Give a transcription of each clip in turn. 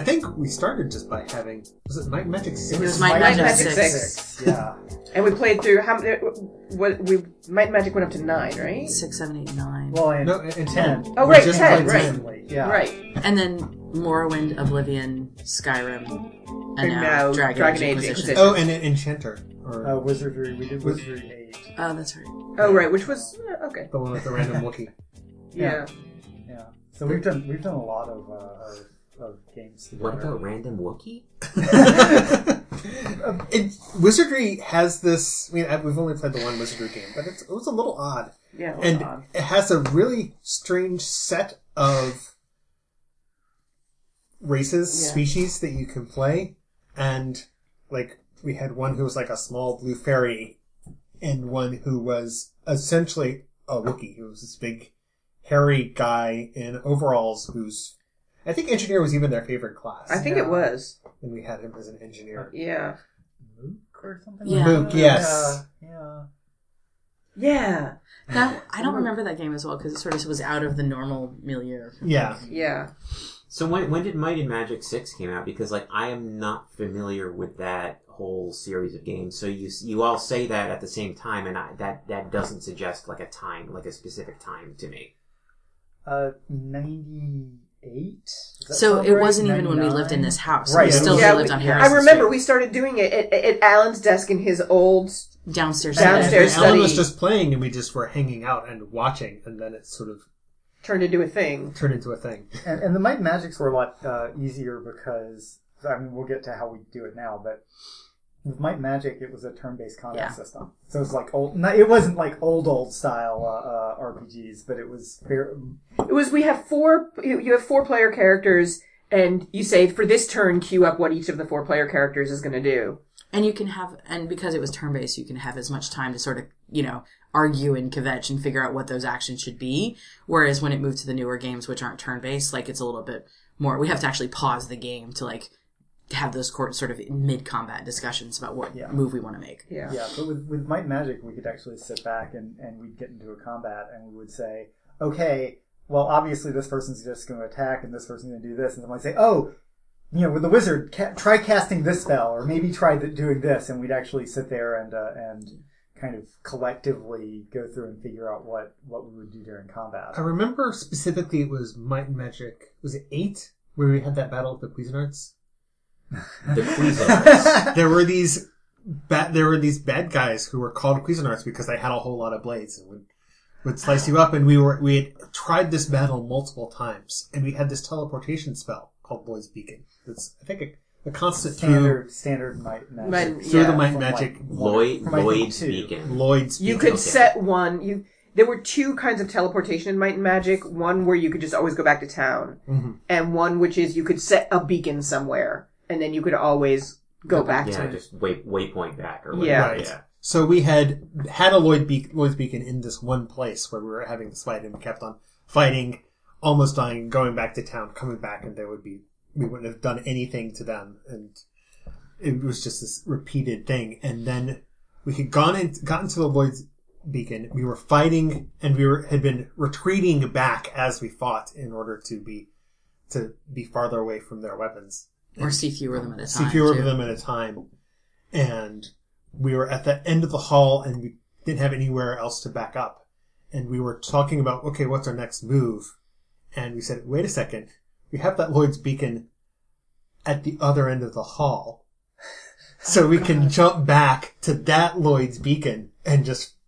think we started just by having... Was it Might and Magic 6? It was Might and Magic 6. Yeah. And we played through... Might and Magic went up to 9, right? 6, 7, 8, 9. Well, and, No, and 10. Oh, We right, just 10, played right. 10. Yeah. Right. And then Morrowind, Oblivion, Skyrim, and now Dragon Age Inquisition. Oh, and Enchanter. Or Wizardry. We did Wizardry 8. Oh, that's right. Oh, right, which was... okay. the one with the random Wookiee. Yeah. Yeah. So we've done a lot of games together. What about Random Wookiee? Wizardry has this... I mean, we've only played the one Wizardry game, but it was a little odd. Yeah, And it has a really strange set of races, species that you can play. And, like, we had one who was like a small blue fairy, and one who was essentially a Wookiee, who was this big, hairy guy in overalls who's... I think engineer was even their favorite class. I think it was. And we had him as an engineer. Yeah. Mook or something? Yeah. Mook, yes. Yeah. Yeah. I don't remember that game as well, because it sort of was out of the normal milieu. Yeah. Yeah. So when did Might and Magic 6 came out? Because, like, I am not familiar with that whole series of games. So you all say that at the same time, and that doesn't suggest, like, a specific time to me. 98? So it wasn't even when we lived in this house. Right. We still lived on Harrison I remember Street. we started doing it at Alan's desk in his old... Downstairs. Downstairs. And Alan was study. just playing, and we just were hanging out and watching, and then it sort of Turned into a thing. turned into a thing. And the Might and Magics were a lot easier because, I mean, we'll get to how we do it now, but with Might and Magic, it was a turn-based combat system. So it's like it wasn't like old style RPGs, but it was very... It was, you have 4 player characters, and you say, for this turn, queue up what each of the 4 player characters is going to do. And you can have, and because it was turn-based, you can have as much time to sort of, argue and kvetch and figure out what those actions should be. Whereas when it moved to the newer games, which aren't turn-based, like, it's a little bit more, we have to actually pause the game to, like, have those sort of mid-combat discussions about what move we want to make. Yeah. Yeah, but with Might and Magic, we could actually sit back and we'd get into a combat and we would say, okay, well, obviously this person's just going to attack and this person's going to do this. And then I'd say, with the wizard, try casting this spell or maybe try doing this. And we'd actually sit there and kind of collectively go through and figure out what we would do during combat. I remember specifically it was Might and Magic. Was it 8? Where we had that battle with the Cuisinarts? The Cuisinarts. There were these bad guys who were called Cuisinarts because they had a whole lot of blades and would slice you up. And we had tried this battle multiple times, and we had this teleportation spell called Lloyd's Beacon. It's, I think, a constant standard Might and Magic. Through the Might and Magic. Lloyd's Beacon. Lloyd's Beacon. You could set one... There were 2 kinds of teleportation in Might and Magic. One where you could just always go back to town. Mm-hmm. And one which is you could set a beacon somewhere. And then you could always go back to it. Yeah, just waypoint back or whatever. Yeah. Right. Yeah. So we had a Lloyd's Beacon in this one place where we were having this fight, and we kept on fighting, almost dying, going back to town, coming back, and we wouldn't have done anything to them, and it was just this repeated thing. And then we had gotten to the Lloyd's Beacon. We were fighting, and had been retreating back as we fought in order to be farther away from their weapons. Or see fewer of them at a time. See fewer of them at a time. And we were at the end of the hall, and we didn't have anywhere else to back up. And we were talking about, okay, what's our next move? And we said, wait a second. We have that Lloyd's Beacon at the other end of the hall. So we can jump back to that Lloyd's Beacon and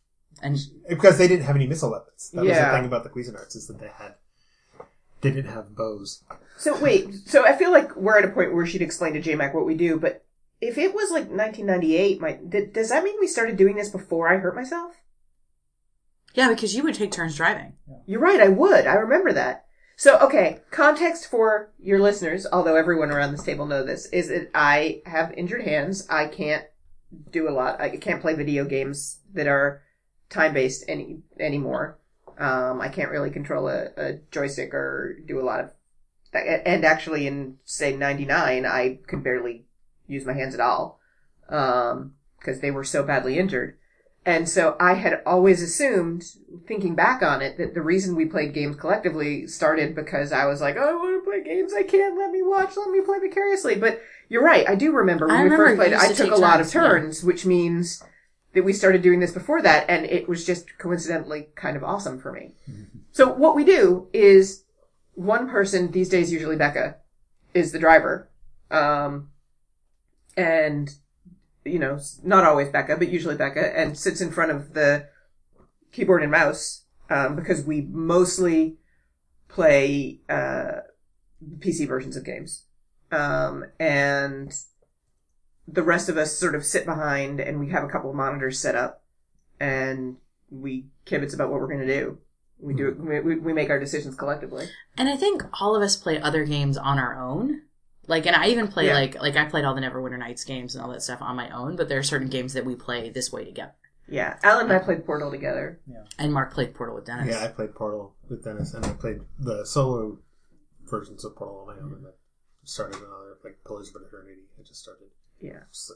because they didn't have any missile weapons. That was the thing about the Cuisinarts, is that they didn't have bows. So wait, I feel like we're at a point where we should explain to JMac what we do, but if it was like 1998, does that mean we started doing this before I hurt myself? Yeah, because you would take turns driving. You're right, I would. I remember that. So, okay, context for your listeners, although everyone around this table know this, is that I have injured hands. I can't do a lot. I can't play video games that are time-based anymore. I can't really control a joystick or do a lot of... And actually in, say, 99, I could barely use my hands at all. Because they were so badly injured. And so I had always assumed, thinking back on it, that the reason we played games collectively started because I was like, oh, I want to play games I can't let me watch, let me play vicariously. But you're right, I do remember when we remember first played it, you used I to took a take lot of turns, turns, which means that we started doing this before that, and it was just coincidentally kind of awesome for me. So what we do is one person, these days usually Becca, is the driver. And, you know, not always Becca, but usually Becca, and sits in front of the keyboard and mouse, because we mostly play, PC versions of games. And the rest of us sort of sit behind, and we have a couple of monitors set up, and we kibitz about what we're going to do. We do it, we make our decisions collectively. And I think all of us play other games on our own. Like, and I even play, like I played all the Neverwinter Nights games and all that stuff on my own, but there are certain games that we play this way together. Yeah. Alan and I played Portal together. Yeah. And Mark played Portal with Dennis. Yeah, I played Portal with Dennis, and I played the solo versions of Portal on my own, and I started another, like, Pillars of Eternity. I just started. Yeah. So,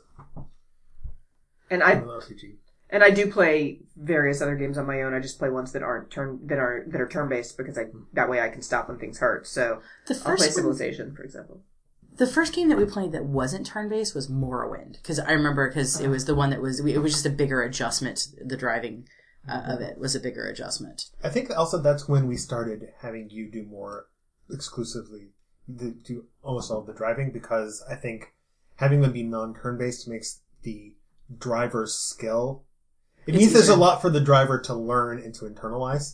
And RPG. And I do play various other games on my own. I just play ones that aren't that are turn-based, because that way I can stop when things hurt. So I'll play Civilization, for example. The first game that we played that wasn't turn-based was Morrowind. Because I remember, because it was the one that was, it was just a bigger adjustment. The driving of it was a bigger adjustment. I think also that's when we started having you do more exclusively, do almost all of the driving, because I think having them be non-turn-based makes the driver's skill... It means there's a lot for the driver to learn and to internalize.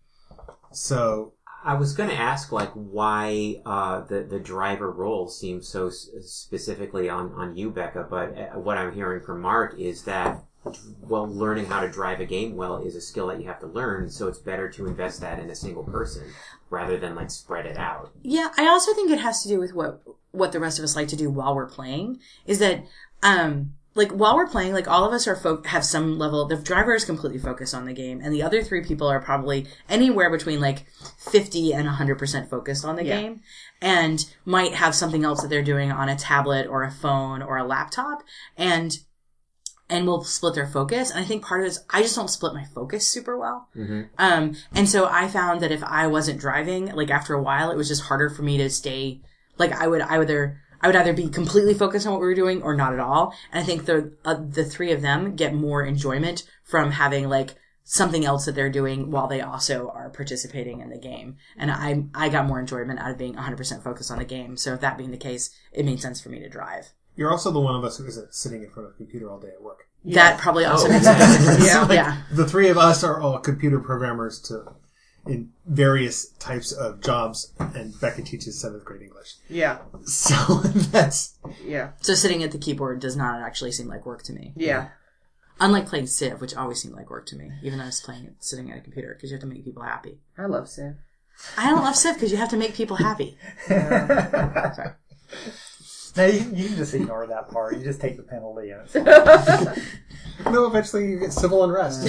So... I was going to ask, like, why the driver role seems so specifically on you, Becca, but what I'm hearing from Mark is that, well, learning how to drive a game well is a skill that you have to learn, so it's better to invest that in a single person rather than, like, spread it out. Yeah, I also think it has to do with what the rest of us like to do while we're playing, is that... like, while we're playing, like, all of us have some level... The driver is completely focused on the game, and the other three people are probably anywhere between, like, 50 and 100% focused on the game, and might have something else that they're doing on a tablet or a phone or a laptop, and will split their focus. And I think part of it is I just don't split my focus super well. Mm-hmm. And so I found that if I wasn't driving, like, after a while, it was just harder for me to stay... Like, I would either be completely focused on what we were doing or not at all. And I think the three of them get more enjoyment from having, like, something else that they're doing while they also are participating in the game. And I got more enjoyment out of being 100% focused on the game. So if that being the case, it made sense for me to drive. You're also the one of us who isn't sitting in front of a computer all day at work. That probably also makes a difference. Yeah. The three of us are all computer programmers in various types of jobs, and Becca teaches 7th grade English. Yeah. So that's... Yeah. So sitting at the keyboard does not actually seem like work to me. Yeah. Unlike playing Civ, which always seemed like work to me, even though I was playing it sitting at a computer, because you have to make people happy. I love Civ. I don't love Civ because you have to make people happy. Sorry. No, you can just ignore that part. You just take the penalty and it's fine. No, eventually you get civil unrest.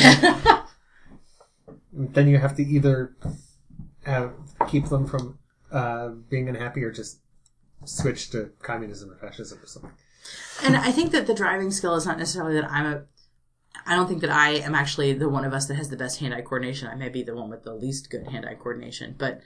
Then you have to either keep them from being unhappy or just switch to communism or fascism or something. And I think that the driving skill is not necessarily that I don't think that I am actually the one of us that has the best hand-eye coordination. I may be the one with the least good hand-eye coordination. But,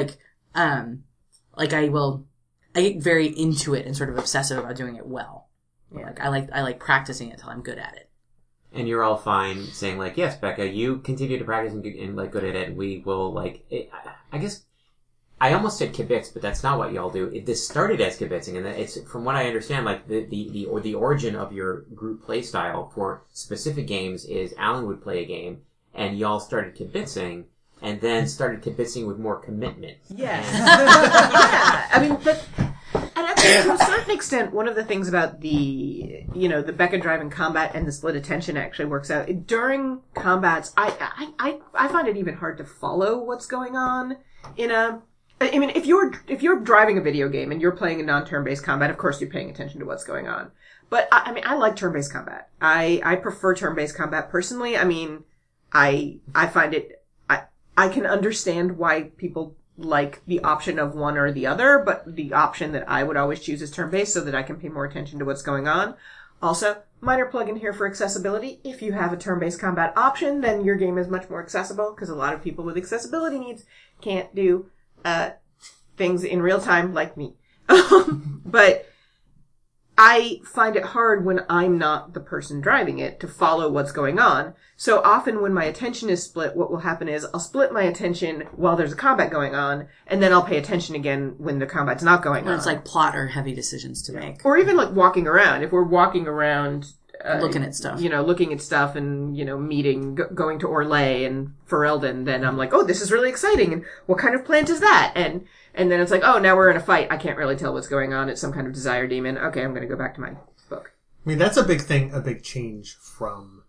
I get very into it and sort of obsessive about doing it well. Yeah. Like, I like practicing it until I'm good at it. And you're all fine saying, like, yes, Becca, you continue to practice and like, good at it, and we will, like... I guess... I almost said kibitz, but that's not what y'all do. This started as kibitzing, and it's, from what I understand, like, the origin of your group play style for specific games is Alan would play a game, and y'all started kibitzing, and then started kibitzing with more commitment. Yes. Yeah. I mean, but... And actually, to a certain extent, one of the things about the Becca driving combat and the split attention actually works out. During combats, I find it even hard to follow what's going on I mean, if you're driving a video game and you're playing a non-turn-based combat, of course you're paying attention to what's going on. But, I mean, I like turn-based combat. I prefer turn-based combat personally. I mean, I find it, I can understand why people like the option of one or the other, but the option that I would always choose is turn-based so that I can pay more attention to what's going on. Also, minor plug-in here for accessibility. If you have a turn-based combat option, then your game is much more accessible, because a lot of people with accessibility needs can't do things in real time, like me. But I find it hard when I'm not the person driving it to follow what's going on. So often when my attention is split, what will happen is I'll split my attention while there's a combat going on, and then I'll pay attention again when the combat's not going When on. it's like plot or heavy decisions to make. Or even like walking around. If we're walking around... Looking at stuff. Looking at stuff and, meeting, going to Orlais and Ferelden, then I'm like, oh, this is really exciting, and what kind of plant is that? And then it's like, oh, now we're in a fight. I can't really tell what's going on. It's some kind of desire demon. Okay, I'm gonna go back to my book. I mean, that's a big thing, a big change from,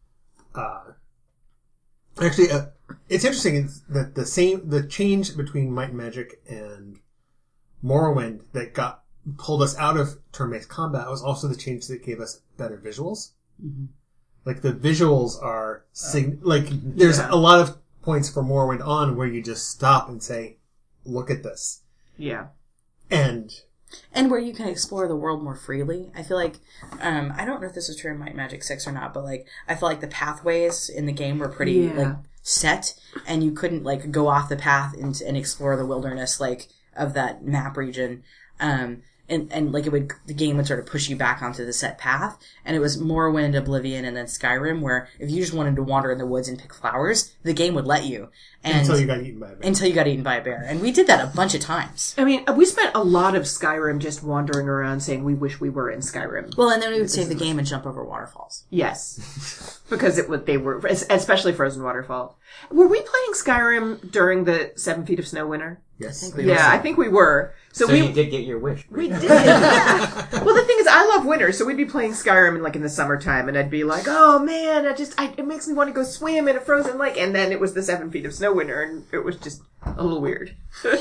it's interesting that the change between Might and Magic and Morrowind that pulled us out of turn-based combat was also the change that gave us better visuals. Mm-hmm. Like, the visuals are, there's a lot of points from Morrowind on where you just stop and say, look at this. Yeah. And where you can explore the world more freely. I feel like, I don't know if this is true in Might and Magic 6 or not, but like, I feel like the pathways in the game were pretty, set, and you couldn't, go off the path and explore the wilderness, of that map region. And the game would sort of push you back onto the set path. And it was Morrowind, Oblivion, and then Skyrim, where if you just wanted to wander in the woods and pick flowers, the game would let you. Until you got eaten by a bear. And we did that a bunch of times. I mean, we spent a lot of Skyrim just wandering around saying we wish we were in Skyrim. Well, and then we would save the game and jump over waterfalls. Yes. Because they were, especially frozen waterfalls. Were we playing Skyrim during the 7 Feet of Snow winter? Yes. I think we were. So you did get your wish. We did. Yeah. Well, the thing is, I love winter, so we'd be playing Skyrim in the summertime, and I'd be like, oh man, it makes me want to go swim in a frozen lake, and then it was the 7 Feet of Snow winter, and it was just a little weird.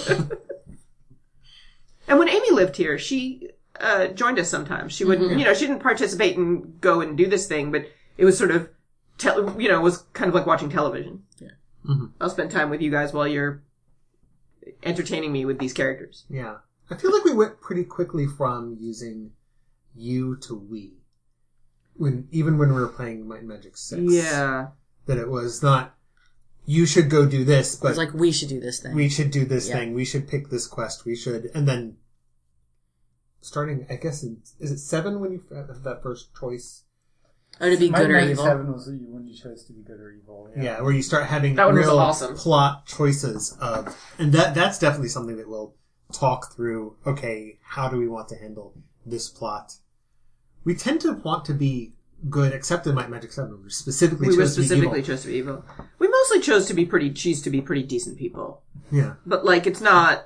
And when Amy lived here, she joined us sometimes. She wouldn't, she didn't participate and go and do this thing, but it was sort of, it was kind of like watching television. Yeah. Mm-hmm. I'll spend time with you guys while you're entertaining me with these characters. Yeah. I feel like we went pretty quickly from using you to we. Even when we were playing Might and Magic 6. Yeah. That it was not, you should go do this, but... It was like, we should do this thing. We should do this thing. We should pick this quest. We should... And then, starting, I guess, is it 7 when you have that first choice? Oh, to be good or evil? 7 was when you chose to be good or evil. Yeah, where you start having that one was real awesome. Plot choices of... And that's definitely something that we'll talk through. Okay, how do we want to handle this plot? We tend to want to be good, except in Might and Magic 7. We specifically chose to be evil. We mostly chose to be pretty decent people. Yeah. But, it's not...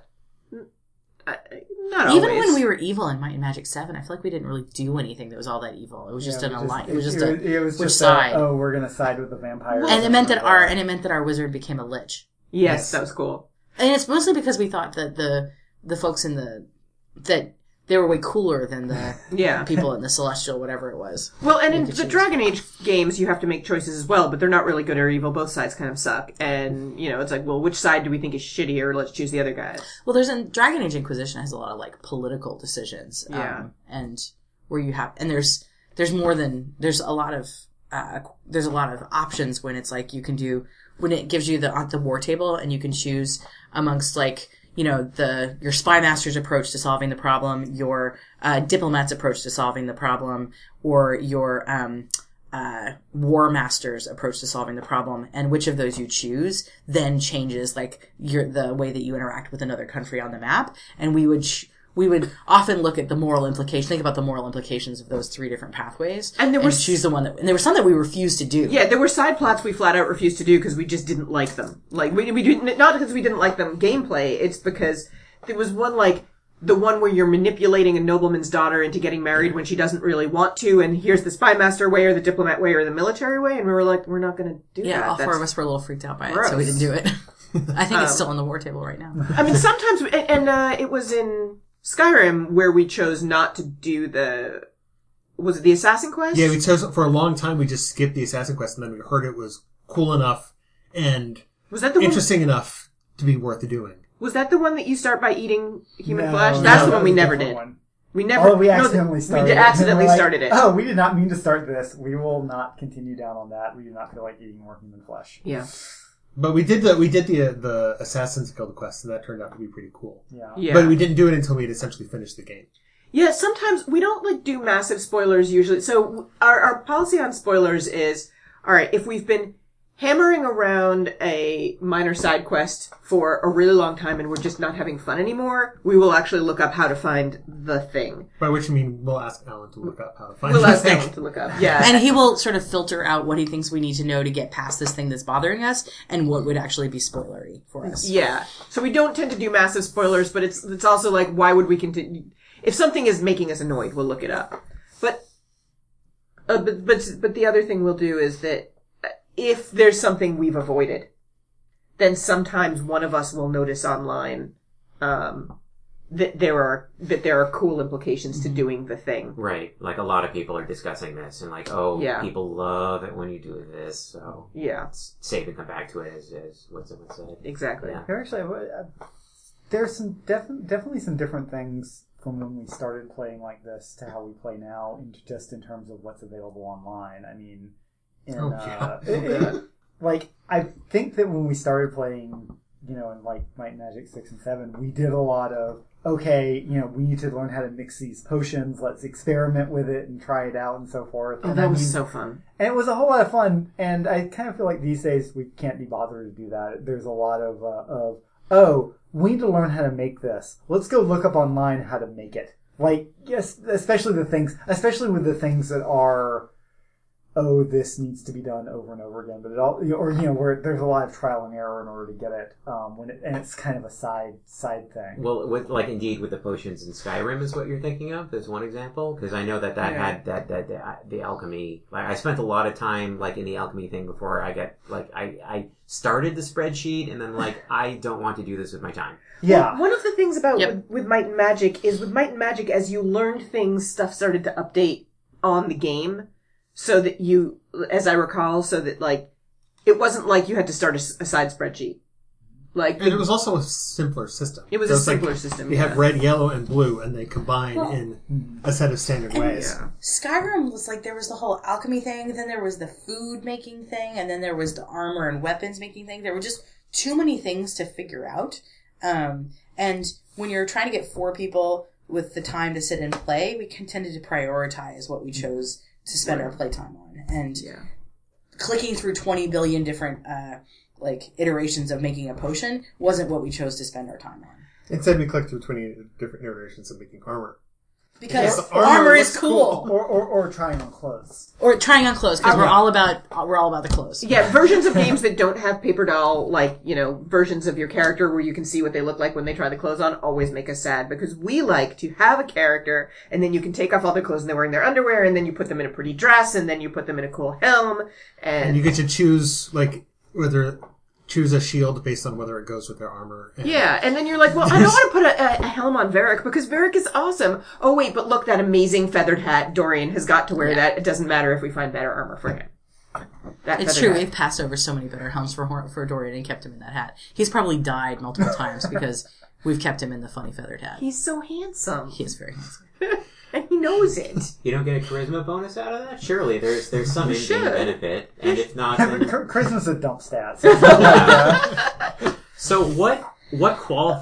Not Even always. when we were evil in Might and Magic 7, I feel like we didn't really do anything that was all that evil. It was just an alliance. It was just which side. We're going to side with the vampires. And it meant that our wizard became a lich. Yes, that was cool. And it's mostly because we thought that the folks that they were way cooler than the people in the Celestial, whatever it was. Well, and in the Dragon Age games, you have to make choices as well, but they're not really good or evil. Both sides kind of suck. And, it's like, well, which side do we think is shittier? Let's choose the other guys. Well, there's a Dragon Age Inquisition has a lot of, political decisions. And where you have, and there's a lot of options when it's like you can do, when it gives you the war table and you can choose amongst your spy master's approach to solving the problem, your diplomat's approach to solving the problem, or your war master's approach to solving the problem, and which of those you choose then changes the way that you interact with another country on the map. And we would often look at the moral implications, think about the moral implications of those 3 different pathways, and choose the one and there were some that we refused to do. Yeah, there were side plots we flat out refused to do because we just didn't like them. We didn't, not because we didn't like them gameplay, it's because there was one the one where you're manipulating a nobleman's daughter into getting married when she doesn't really want to, and here's the spy master way or the diplomat way or the military way, and we were like, we're not gonna do that. Yeah, all 4 of us were a little freaked out by it, so we didn't do it. I think it's still on the war table right now. I mean, sometimes, and it was in Skyrim where we chose not to do was it the assassin quest? Yeah, we chose, for a long time, we just skipped the assassin quest, and then we heard it was cool enough and was that the interesting enough to be worth doing. Was that the one that you start by eating human flesh? That's the one we never did. We never. Oh, we accidentally started. We accidentally started it. Oh, we did not mean to start this. We will not continue down on that. We do not feel like eating more human flesh. Yeah. But we did the Assassin's Guild quest, and that turned out to be pretty cool. Yeah. Yeah. But we didn't do it until we had essentially finished the game. Yeah, sometimes we don't like do massive spoilers usually. So our policy on spoilers is, all right, if we've been hammering around a minor side quest for a really long time and we're just not having fun anymore, we will actually look up how to find the thing. By which I mean we'll ask Alan to look up how to find We'll the ask thing. Alan to look up. Yeah. And he will sort of filter out what he thinks we need to know to get past this thing that's bothering us and what would actually be spoilery for us. Yeah. So we don't tend to do massive spoilers, but it's also like, why would we continue? If something is making us annoyed, we'll look it up. But the other thing we'll do is that if there's something we've avoided, then sometimes one of us will notice online, that there are cool implications to doing the thing. Right. Like a lot of people are discussing this and like, oh, Yeah. people love it when you do this, so Yeah. it's safe to come back to it as what someone said. Exactly. Yeah. There actually, there's some definitely some different things from when we started playing like this to how we play now, just in terms of what's available online. I mean, like I think that when we started playing, in like Might and Magic 6 and 7, we did a lot of, okay, we need to learn how to mix these potions. Let's experiment with it and try it out and so forth. Oh, And that was so fun. And it was a whole lot of fun, and I kind of feel like these days we can't be bothered to do that. There's a lot of we need to learn how to make this. Let's go look up online how to make it. Like, yes, especially with the things that are, this needs to be done over and over again, but it all, where there's a lot of trial and error in order to get it, and it's kind of a side thing. Well, with the potions in Skyrim is what you're thinking of. There's one example because I know that had the alchemy. Like I spent a lot of time like in the alchemy thing before I got like I started the spreadsheet and then like I don't want to do this with my time. Yeah. Well, one of the things about Yep. with Might and Magic is with Might and Magic, as you learned things, stuff started to update on the game. So that you, as I recall, so that like, it wasn't like you had to start a side spreadsheet. Like, And it was also a simpler system. It was So a it's like simpler system. You yeah. have red, yellow, and blue, and they combine Well, in a set of standard ways. Yeah. Skyrim was like, there was the whole alchemy thing, then there was the food making thing, and then there was the armor and weapons making thing. There were just too many things to figure out. And when you're trying to get 4 people with the time to sit and play, we tended to prioritize what we chose to spend our playtime on. And clicking through 20 billion different, iterations of making a potion wasn't what we chose to spend our time on. Instead, we clicked through 20 different iterations of making armor. Because Yes, armor armor is looks cool. cool. Or trying on clothes. Or trying on clothes, because we're all about the clothes. Yeah, versions of games that don't have paper doll, versions of your character where you can see what they look like when they try the clothes on always make us sad, because we like to have a character and then you can take off all their clothes and they're wearing their underwear and then you put them in a pretty dress and then you put them in a cool helm And you get to choose, choose a shield based on whether it goes with their armor. Yeah, and then you're like, well, I don't want to put a helm on Varric because Varric is awesome. Oh wait, but look, that amazing feathered hat, Dorian has got to wear that. It doesn't matter if we find better armor for him. It's true. We've passed over so many better helms for Dorian and kept him in that hat. He's probably died multiple times because we've kept him in the funny feathered hat. He's so handsome. He is very handsome. And he knows it. You don't get a charisma bonus out of that? Surely there's some in-game should. benefit, and if not, then... Christmas is a dump stat. So it's not like, So what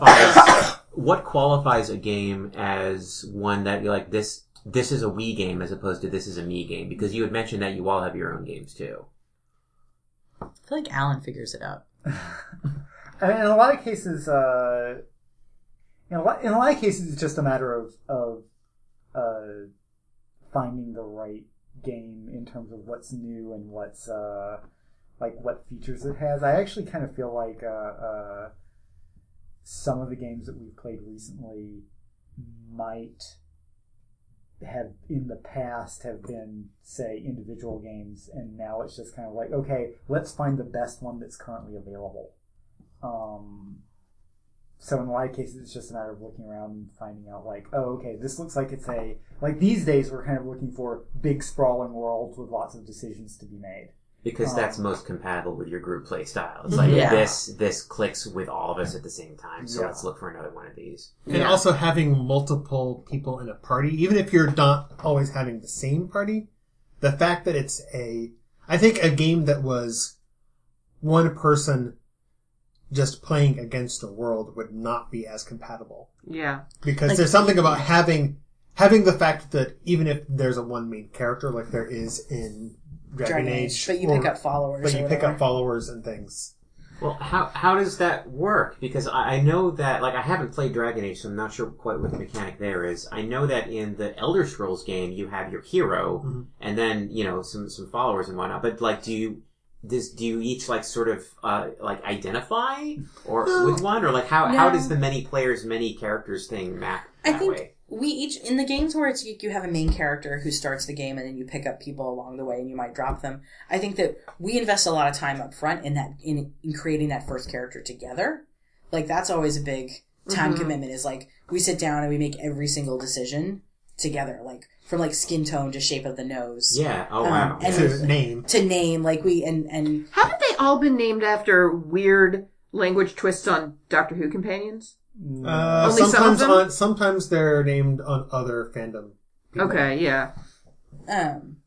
qualifies a game as one that you're like this is a we game as opposed to this is a me game? Because you had mentioned that you all have your own games too. I feel like Alan figures it out. I mean, in a lot of cases, in a lot of cases, it's just a matter of finding the right game in terms of what's new and what's what features it has. I actually kind of feel like some of the games that we've played recently might have in the past have been, say, individual games, and now it's just kind of like, okay, let's find the best one that's currently available. So in a lot of cases, it's just a matter of looking around and finding out, okay, this looks like it's these days we're kind of looking for big sprawling worlds with lots of decisions to be made. Because that's most compatible with your group play style. It's like, this clicks with all of us at the same time, so let's look for another one of these. And also having multiple people in a party, even if you're not always having the same party, the fact that I think a game that was one person just playing against the world would not be as compatible. Yeah. Because there's something about having the fact that even if there's a one main character like there is in Dragon Age, but you pick up followers. But you pick up followers and things. Well, how does that work? Because I know that, like, I haven't played Dragon Age, so I'm not sure quite what the mechanic there is. I know that in the Elder Scrolls game, you have your hero, and then, some followers and whatnot. But, like, do you each, like, sort of, identify with one? Or, like, how does the many players, many characters thing map that way? We each, in the games where it's you have a main character who starts the game and then you pick up people along the way and you might drop them. I think that we invest a lot of time up front in creating that first character together. Like, that's always a big time commitment, is like, we sit down and we make every single decision together. Like, from like skin tone to shape of the nose. Yeah. Oh, wow. And to name, like and haven't they all been named after weird language twists on Doctor Who companions? Only sometimes some of them? sometimes they're named on other fandom people. Okay, yeah. and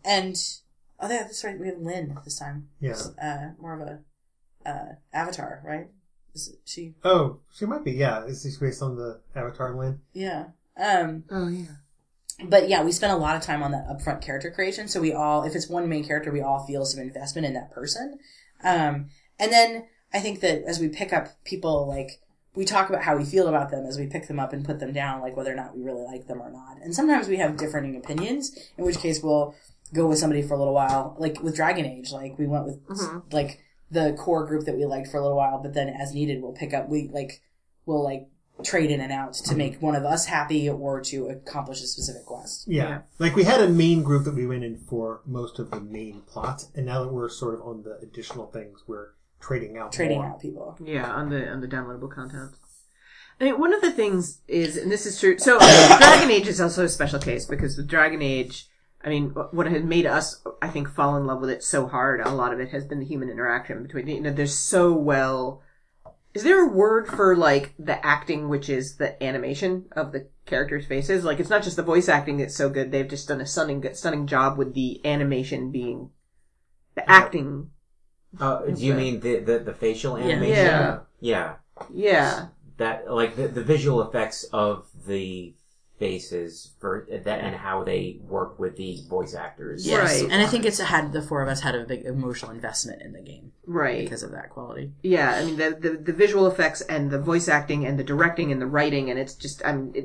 that's right. We have Lynn this time. Yeah. More of a Avatar, right? Is she? Oh, she might be. Yeah, is she based on the Avatar Lynn? Yeah. Oh yeah. But yeah, we spend a lot of time on that upfront character creation. So we all, if it's one main character, we all feel some investment in that person. And then I think that as we pick up people, like, we talk about how we feel about them as we pick them up and put them down, like whether or not we really like them or not. And sometimes we have differing opinions, in which case we'll go with somebody for a little while. Like with Dragon Age, like we went with like the core group that we liked for a little while, but then as needed we'll pick up, we'll trade in and out to make one of us happy or to accomplish a specific quest. Yeah. Like we had a main group that we went in for most of the main plot, and now that we're sort of on the additional things, we're trading out people. Yeah, on the downloadable content. I mean, one of the things is, and this is true, so Dragon Age is also a special case, because with Dragon Age, I mean, what has made us, I think, fall in love with it so hard, a lot of it has been the human interaction between, there's so well... Is there a word for, like, the acting, which is the animation of the characters' faces? Like, it's not just the voice acting that's so good, they've just done a stunning job with the animation being... the acting... do you mean the facial animation? Yeah. That, like, the visual effects of the faces for that and how they work with the voice actors. Yes. Right. And I think the four of us had a big emotional investment in the game. Right. Because of that quality. Yeah, I mean, the visual effects and the voice acting and the directing and the writing, and it's just,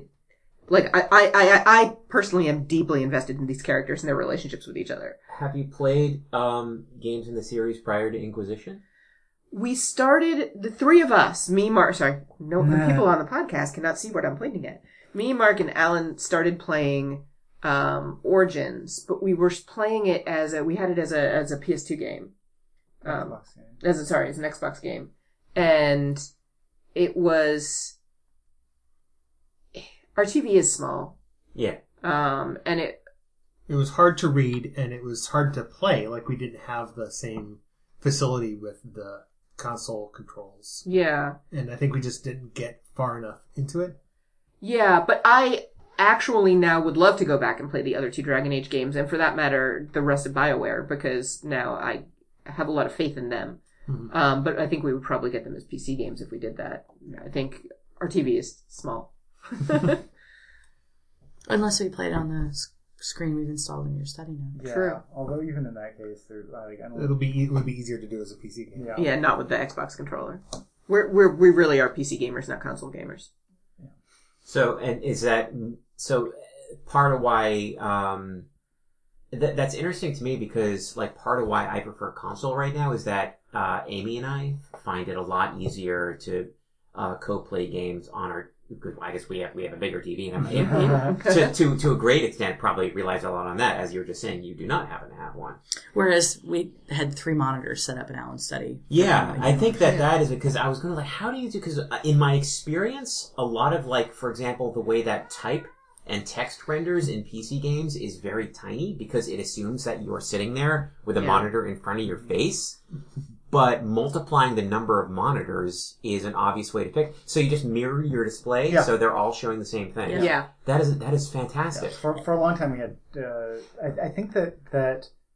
I personally am deeply invested in these characters and their relationships with each other. Have you played games in the series prior to Inquisition? We started, the three of us, me, Mark, the people on the podcast cannot see what I'm pointing at. Me, Mark, and Alan started playing Origins, but we were playing it we had it as a PS2 game. Xbox game. As an Xbox game. And it was, our TV is small. Yeah. And it was hard to read and it was hard to play. Like, we didn't have the same facility with the console controls. Yeah. And I think we just didn't get far enough into it. Yeah, but I actually now would love to go back and play the other two Dragon Age games, and for that matter, the rest of BioWare, because now I have a lot of faith in them. Mm-hmm. But I think we would probably get them as PC games if we did that. I think our TV is small. Unless we played on the screen we've installed in your study now. Yeah, True. Although even in that case, there's it would be easier to do as a PC game. Yeah, not with the Xbox controller. We really are PC gamers, not console gamers. So, and is that part of why that's interesting to me, because like part of why I prefer console right now is that Amy and I find it a lot easier to co-play games on our. I guess we have a bigger TV, and to a great extent probably relies a lot on that. As you were just saying, you do not happen to have one. Whereas we had 3 monitors set up in Alan's study. Yeah, I think that is because I was going to like, how do you do? Because in my experience, a lot of like, for example, the way that type and text renders in PC games is very tiny because it assumes that you are sitting there with a monitor in front of your face. But multiplying the number of monitors is an obvious way to pick. So you just mirror your display, so they're all showing the same thing. Yeah. That is fantastic. Yeah. For a long time we had, I think that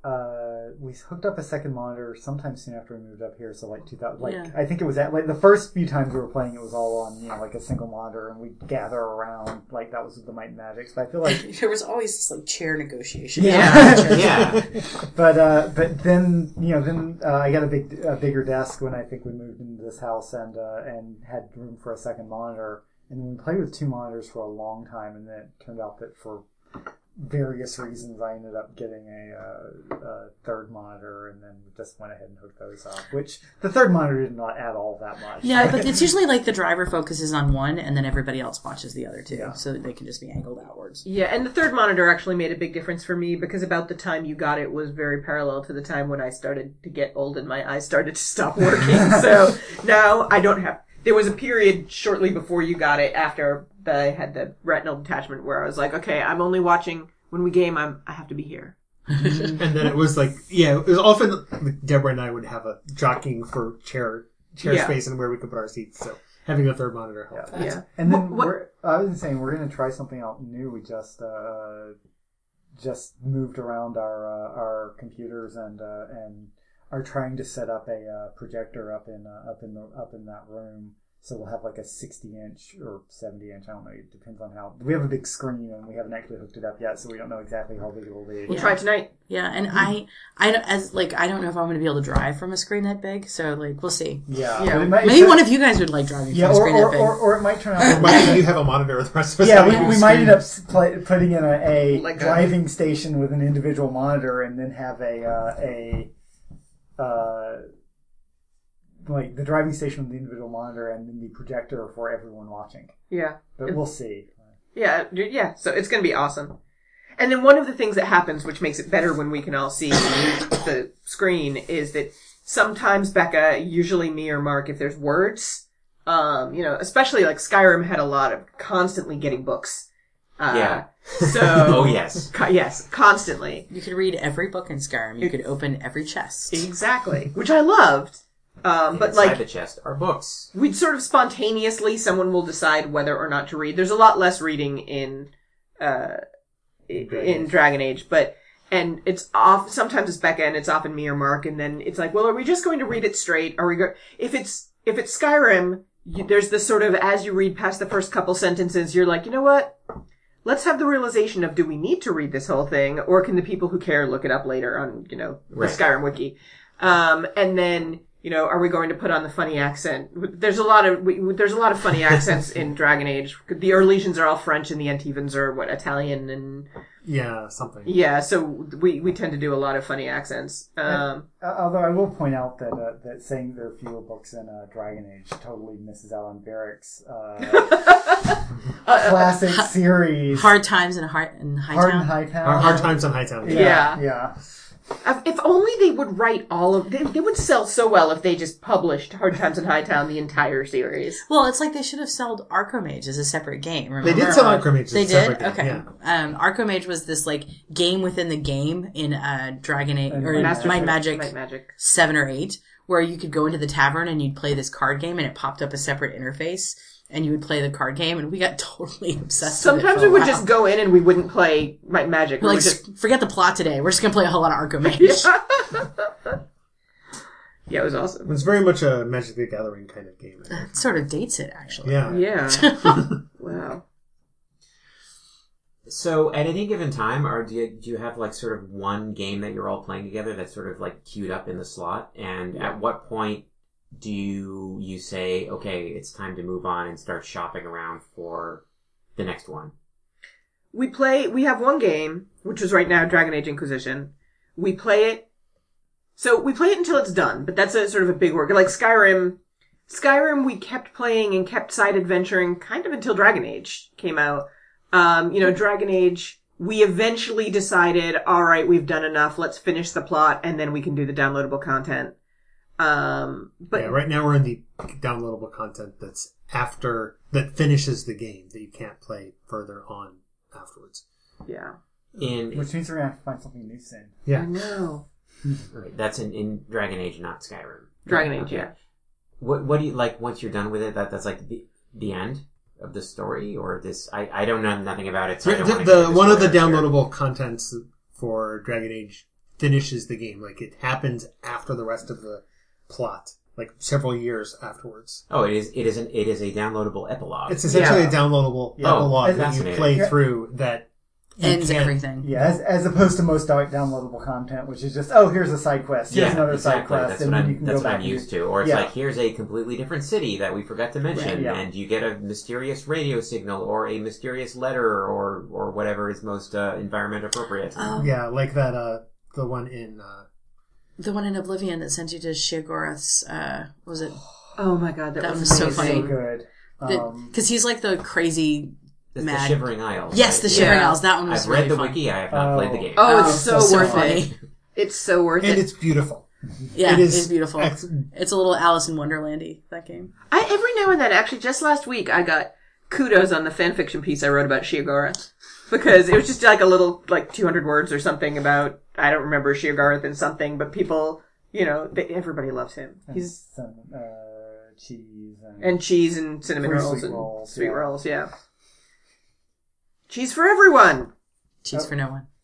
we hooked up a second monitor sometime soon after we moved up here. So like 2000, like Yeah. I think it was at like the first few times we were playing, it was all on like a single monitor, and we'd gather around. Like that was the Might and Magic. But I feel like There was always this like chair negotiation. Yeah. But then I got a bigger desk when I think we moved into this house and had room for a second monitor, and we played with two monitors for a long time, and then it turned out that for various reasons I ended up getting a third monitor, and then we just went ahead and hooked those up, which the third monitor did not add all that much. Yeah, but it's usually like the driver focuses on one and then everybody else watches the other two. Yeah. So that they can just be angled outwards. Yeah, and the third monitor actually made a big difference for me because about the time you got it was very parallel to the time when I started to get old and my eyes started to stop working. So now I don't have... There was a period shortly before you got it after I had the retinal detachment where I was like, okay, I'm only watching when we game, I have to be here. And then it was like, yeah, it was often like, Deborah and I would have a jockeying for chair Yeah. space and where we could put our seats. So having a third monitor helped. Yeah. And then What- I was saying we're going to try something out new. We just moved around our computers and are trying to set up a projector up in that room. So we'll have like a 60-inch or 70-inch. I don't know. It depends on how. We have a big screen and we haven't actually hooked it up yet, so we don't know exactly how big it will be. We'll try it tonight. Yeah, and I don't know if I'm going to be able to drive from a screen that big. So like we'll see. Yeah. Yeah. But it might, Maybe one of you guys would like driving Yeah, from a screen that big. or it might turn out. Why you have a monitor with the rest of us? Yeah, having we a might end screen? up putting in a Like a- driving station with an individual monitor, and then have like the driving station with the individual monitor, and then the projector for everyone watching. Yeah. But we'll see. Yeah, so it's going to be awesome. And then one of the things that happens, which makes it better when we can all see the screen, is that sometimes Becca, usually me or Mark, if there's words, especially like Skyrim had a lot of constantly getting books. Yeah. So. Oh, yes. Yes, constantly. You could read every book in Skyrim. You could open every chest. Exactly. Which I loved. But Inside like, the chest are books. we'd sort of spontaneously, someone will decide whether or not to read. There's a lot less reading in Dragon Age, and it's off, sometimes it's Becca and it's often me or Mark, and then it's like, well, are we just going to read it straight? If it's Skyrim, there's this sort of, as you read past the first couple sentences, you're like, you know what? Let's have the realization of, do we need to read this whole thing, or can the people who care look it up later on, the Right. Skyrim wiki? And then, are we going to put on the funny accent? There's a lot of funny accents in Dragon Age. The Orlesians are all French and the Antivans are, Italian and... Yeah, something. Yeah, so we tend to do a lot of funny accents. Although I will point out that saying there are fewer books in Dragon Age totally misses out on Barrick's classic series. Hard Times in Hard and Hightown. Hightown. Hard Times on Hightown. Yeah. If only they would write all of... They would sell so well if they just published Hard Times in Hightown, the entire series. Well, it's like they should have sold Arcomage as a separate game. Remember? They did sell Arcomage as They a separate did? game, Okay. yeah. Arcomage was this like game within the game in Dragon Age, or Master Might Magic. Magic Might Magic. 7 or 8, where you could go into the tavern and you'd play this card game and it popped up a separate interface and you would play the card game, and we got totally obsessed with it. Sometimes for a we would while. just go in and we wouldn't play Might Magic. We We're would like, just... forget the plot today. We're just going to play a whole lot of Arcomage. Yeah, it was awesome. It's very much a Magic the Gathering kind of game. I think. It sort of dates it, actually. Yeah. Yeah. Wow. So, at any given time, do you have like sort of one game that you're all playing together that's sort of like queued up in the slot? And at what point do you say, okay, it's time to move on and start shopping around for the next one? We have one game, which is right now Dragon Age Inquisition. We play it until it's done, but that's a sort of a big work. Like Skyrim we kept playing and kept side adventuring kind of until Dragon Age came out. Dragon Age, we eventually decided, alright, we've done enough, let's finish the plot, and then we can do the downloadable content. But Yeah, right now we're in the downloadable content that finishes the game that you can't play further on afterwards. yeah. Which means we're going to have to find something new soon. I Yeah. know. Right, that's in Dragon Age, not Skyrim. Dragon Age, Okay. yeah. What do you like once you're done with it? That's like the end of the story, or this? I don't know nothing about it. So I don't wanna The get one of the spoilers here. downloadable contents for Dragon Age finishes the game. Like, it happens after the rest of the plot, like several years afterwards. Oh, it is a downloadable epilogue. It's essentially a downloadable epilogue that you fascinating. play through that Ends everything. Yeah, as opposed to most downloadable content, which is just, oh, here's a side quest, here's another side quest, That's and what then you can that's go what back I'm and used to. Or it's Yeah. like, here's a completely different city that we forgot to mention, Right, yeah. and you get a mysterious radio signal or a mysterious letter or whatever is most environment appropriate. Yeah, like that, the one in, The one in Oblivion that sends you to Sheogorath's, what was it? Oh my god, that That was was so amazing. funny. so good. Because he's like the crazy It's mad. the Shivering Isles. Yes, the right? Shivering Yeah. Isles. That one was I've really read the fun. wiki. I have not played the game. Oh, it's so so worth funny. it. It's so worth and it. it's beautiful. Yeah, It is it's beautiful. It's a little Alice in Wonderlandy, that game. Every now and then, actually, just last week, I got kudos on the fanfiction piece I wrote about Sheogorath. Because it was just like a little, like 200 words or something about, I don't remember Sheogorath and something, but people, everybody loves him. He's, Some cheese and cheese and cinnamon Free rolls sweet and rolls, sweet yeah. rolls, yeah. Cheese for everyone! Cheese for no one.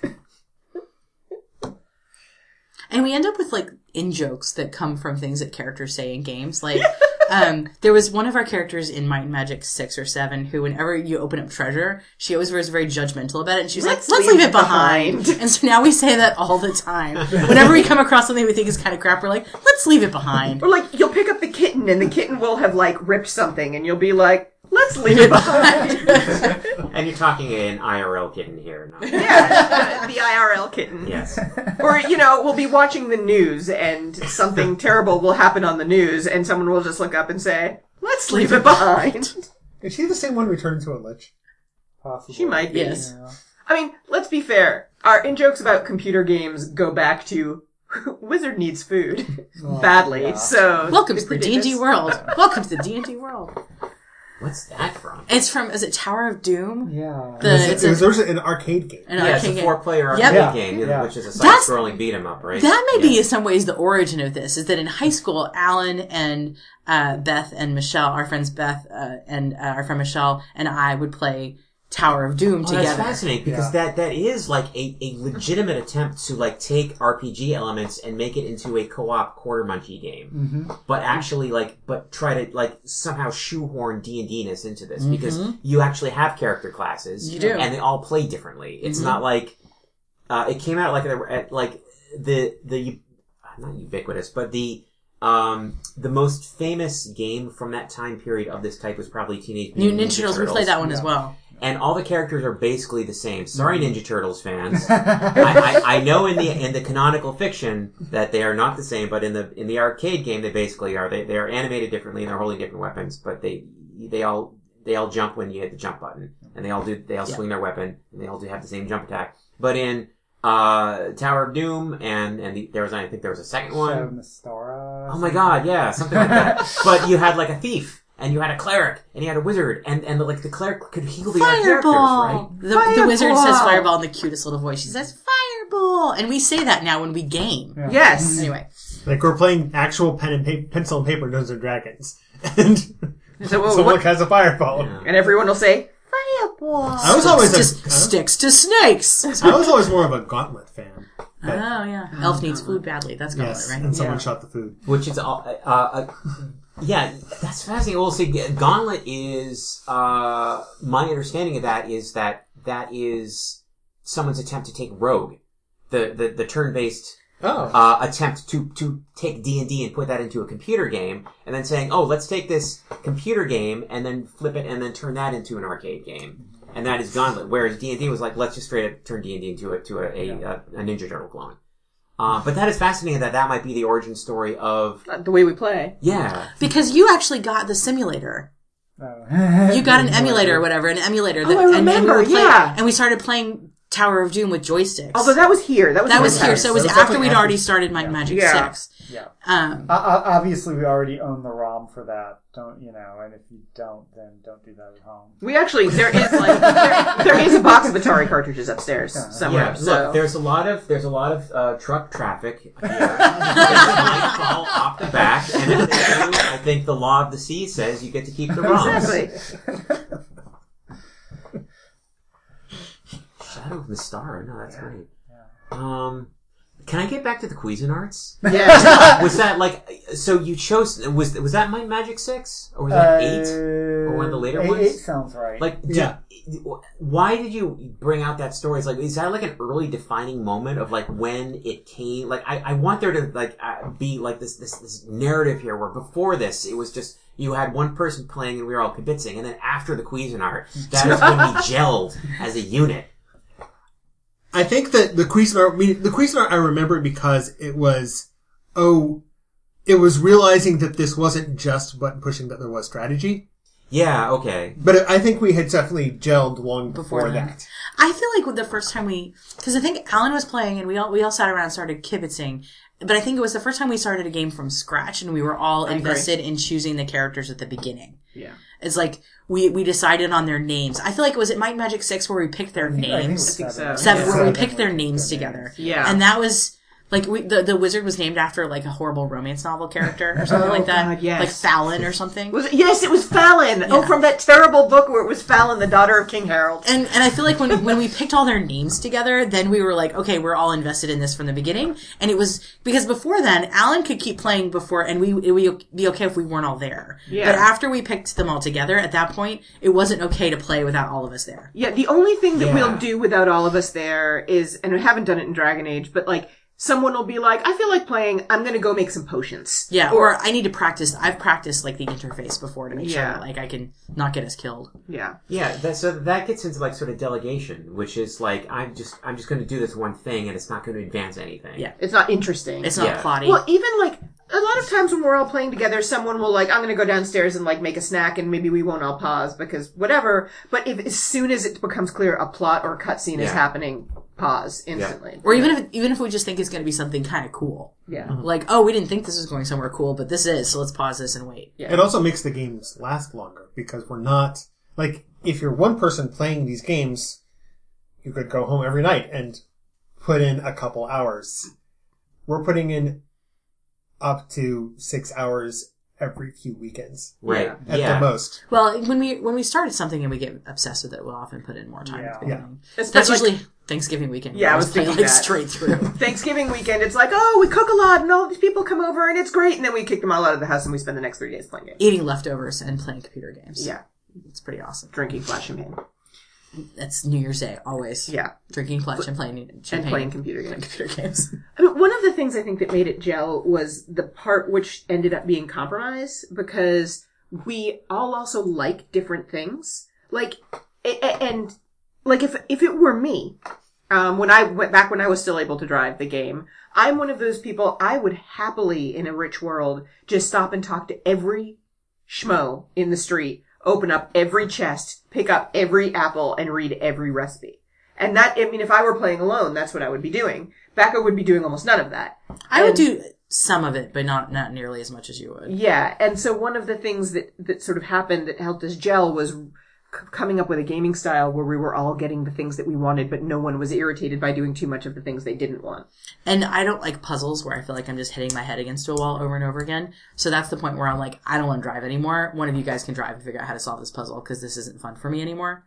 And we end up with, like, in-jokes that come from things that characters say in games. Like, there was one of our characters in Might and Magic 6 or 7 who, whenever you open up treasure, she always was very judgmental about it. And she was Let's like, let's leave leave it it behind. behind. And so now we say that all the time. Whenever we come across something we think is kind of crap, we're like, let's leave it behind. Or like, you'll pick up the kitten and the kitten will have like ripped something and you'll be like, let's leave it behind. And you're talking an IRL kitten here. Not, Yeah, the IRL kitten. yes. Or, we'll be watching the news and something terrible will happen on the news and someone will just look up and say, let's leave it behind. Is she the same one who turned into a lich? Possibly. She might be. Yes. Yeah. I mean, let's be fair. Our in-jokes about computer games go back to Wizard needs food badly, yeah. so... Welcome to it the predates- D&D world. Welcome to the D&D world. What's that from? It's from, is it Tower of Doom? Yeah. It's It was an arcade game. an Yeah, it's arcade a game. 4-player arcade Yep. Yeah. game, Yeah. which is a That's- side-scrolling beat-em up, right? That may be Yeah. in some ways the origin of this, is that in high school, Alan and Beth and Michelle, our friends Beth and our friend Michelle and I would play Tower of Doom Oh, together. that's fascinating because that is like a legitimate attempt to like take RPG elements and make it into a co-op quarter munchy game, but actually but try to like somehow shoehorn D&D-ness into this because you actually have character classes, You do. and they all play differently. It's not like it came out like the not ubiquitous, but the most famous game from that time period of this type was probably Teenage Mutant Ninja Turtles, we played that one as well. And all the characters are basically the same. Sorry, Ninja Turtles fans. I know in the canonical fiction that they are not the same, but in the arcade game they basically are. They are animated differently and they're holding different weapons, but they all jump when you hit the jump button, and they all swing their weapon, and they all do have the same jump attack. But in Tower of Doom and I think there was a second one. Shadow Mystara. Oh my god, yeah, something like that. But you had like a thief. And you had a cleric, and you had a wizard, and like the cleric could heal the other characters, Fireball! right? The wizard says fireball in the cutest little voice. She says fireball! And we say that now when we game. Yeah. Yes. Anyway. Like, we're playing actual pencil and paper Dungeons and Dragons. And So, well, someone what- has a fireball. Yeah. and everyone will say, fireball. I was always Sticks to snakes! I was always more of a Gauntlet fan. Oh, yeah. Elf needs food badly. That's Gauntlet, Yes, right? and someone Yeah. shot the food. Which is yeah, that's fascinating. Well, see, Gauntlet is my understanding of that is someone's attempt to take Rogue, the turn-based attempt to take D&D and put that into a computer game, and then saying, oh, let's take this computer game and then flip it and then turn that into an arcade game, and that is Gauntlet. Whereas D&D was like, let's just straight up turn D&D into a Ninja Turtle clone. But that is fascinating that might be the origin story of The way we play. yeah. Because you actually got the simulator. Oh. You got an emulator or whatever, an emulator. That, I and we remember, were playing- yeah. And we started playing Tower of Doom with joysticks. Although that was here. That That was here, so it was That was after definitely we'd after- already started Might and Magic Yeah. 6. Yeah. Um, Obviously, we already own the ROM for that. Don't and if you don't, then don't do that at home. We actually, there is like, there is a box of Atari cartridges upstairs somewhere. Yeah, so. look, there's a lot of truck traffic here. Things might fall off the back, and if they do, I think the law of the sea says you get to keep the ROMs. Exactly. Shadow of Mystara, no, that's great. Yeah. Can I get back to the Cuisinarts? Yeah. Was that like, so you chose, was that Might and Magic 6? Or was that 8? Or one of the later ones? 8 sounds right. Like, why did you bring out that story? It's like, is that like an early defining moment of like when it came? Like, I want there to like be like this narrative here where before this, it was just, you had one person playing and we were all kibitzing, and then after the Cuisinart, that is when we gelled as a unit. I think that the Cuisinart I remember because it was realizing that this wasn't just button pushing, that there was strategy. Yeah, okay. But I think we had definitely gelled long before that. I feel like the first time because I think Alan was playing and we all sat around and started kibitzing. But I think it was the first time we started a game from scratch and we were all invested in choosing the characters at the beginning. Yeah. It's like, we decided on their names. I feel like, was it Might and Magic 6 where we picked their names? I think so. 7, Yeah. where we picked their names together. Yeah. And that was, like, the wizard was named after, like, a horrible romance novel character or something like that. God, yes. Like Fallon or something. Yes, it was Fallon! Oh, from that terrible book where it was Fallon, the daughter of King Harold. And I feel like when we picked all their names together, then we were like, okay, we're all invested in this from the beginning. And it was, because before then, Alan could keep playing before, and it would be okay if we weren't all there. Yeah. But after we picked them all together, at that point, it wasn't okay to play without all of us there. Yeah, the only thing that Yeah. we'll do without all of us there is, and we haven't done it in Dragon Age, but like, someone will be like, I feel like playing, I'm gonna go make some potions. Yeah, or I need to practice. I've practiced, like, the interface before to make sure Yeah. that, like, I can not get us killed. Yeah. Yeah, so that gets into like sort of delegation, which is like, I'm just going to do this one thing and it's not going to advance anything. Yeah. It's not interesting. It's not Yeah. plotty. Well, even like, a lot of times when we're all playing together, someone will like, I'm gonna go downstairs and like make a snack and maybe we won't all pause because whatever. But as soon as it becomes clear a plot or a cutscene is Yeah. happening, pause instantly. Or even if we just think it's going to be something kind of cool. Yeah. Like, oh, we didn't think this was going somewhere cool, but this is, so let's pause this and wait. Yeah. It also makes the games last longer because we're not, like, if you're one person playing these games, you could go home every night and put in a couple hours. We're putting in up to 6 hours every few weekends. Right. At Yeah. the most. Well, when we started something and we get obsessed with it, we'll often put in more time at the Yeah. beginning. It's That's like- usually Thanksgiving weekend. Yeah, I was We play, thinking like, that. straight through. Thanksgiving weekend, it's like, oh, we cook a lot and all these people come over and it's great. And then we kick them all out of the house and we spend the next 3 days playing games. Eating leftovers and playing computer games. Yeah. It's pretty awesome. Drinking flash champagne. That's New Year's Day, always. Yeah. Drinking flash and playing champagne. And playing computer games. computer games. I mean, one of the things I think that made it gel was the part which ended up being compromise because we all also like different things. Like, and like if it were me, when I went back when I was still able to drive the game, I'm one of those people I would happily in a rich world just stop and talk to every schmo in the street, open up every chest, pick up every apple and read every recipe. And that, I mean, if I were playing alone, that's what I would be doing. Bacco would be doing almost none of that. I would do some of it, but not nearly as much as you would. Yeah, and so one of the things that sort of happened that helped us gel was coming up with a gaming style where we were all getting the things that we wanted, but no one was irritated by doing too much of the things they didn't want. And I don't like puzzles where I feel like I'm just hitting my head against a wall over and over again. So that's the point where I'm like, I don't want to drive anymore. One of you guys can drive and figure out how to solve this puzzle because this isn't fun for me anymore.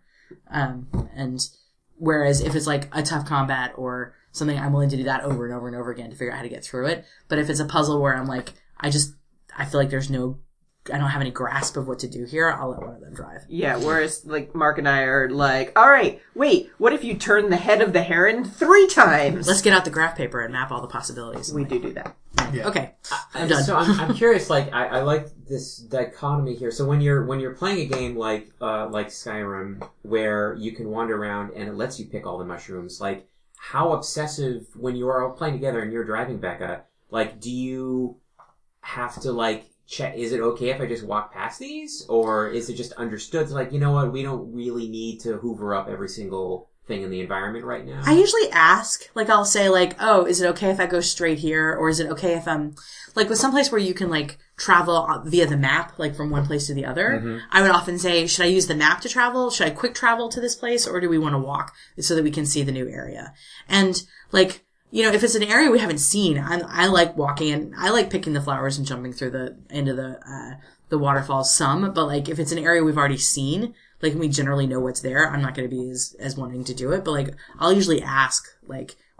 And whereas if it's like a tough combat or something, I'm willing to do that over and over and over again to figure out how to get through it. But if it's a puzzle where I'm like, I feel like I don't have any grasp of what to do here, I'll let one of them drive. Yeah, whereas like Mark and I are like, all right, wait, what if you turn the head of the heron 3 times? Let's get out the graph paper and map all the possibilities. We do that. Yeah. Okay, I'm done. So I'm curious. Like I like this dichotomy here. So when you're playing a game like Skyrim, where you can wander around and it lets you pick all the mushrooms, like how obsessive when you are all playing together and you're driving, Becca? Like, do you have to like check? Is it okay if I just walk past these, or is it just understood? It's like, you know what, we don't really need to hoover up every single thing in the environment right now. I usually ask, like, I'll say, like, oh, is it okay if I go straight here? Or is it okay if I'm, like, with some place where you can, like, travel via the map, like, from one place to the other, I would often say, should I use the map to travel? Should I quick travel to this place? Or do we want to walk so that we can see the new area? And, like, you know, if it's an area we haven't seen, I like walking and I like picking the flowers and jumping through into the waterfalls some, but, like, if it's an area we've already seen, like, we generally know what's there, I'm not going to be as wanting to do it. But, like, I'll usually ask, like,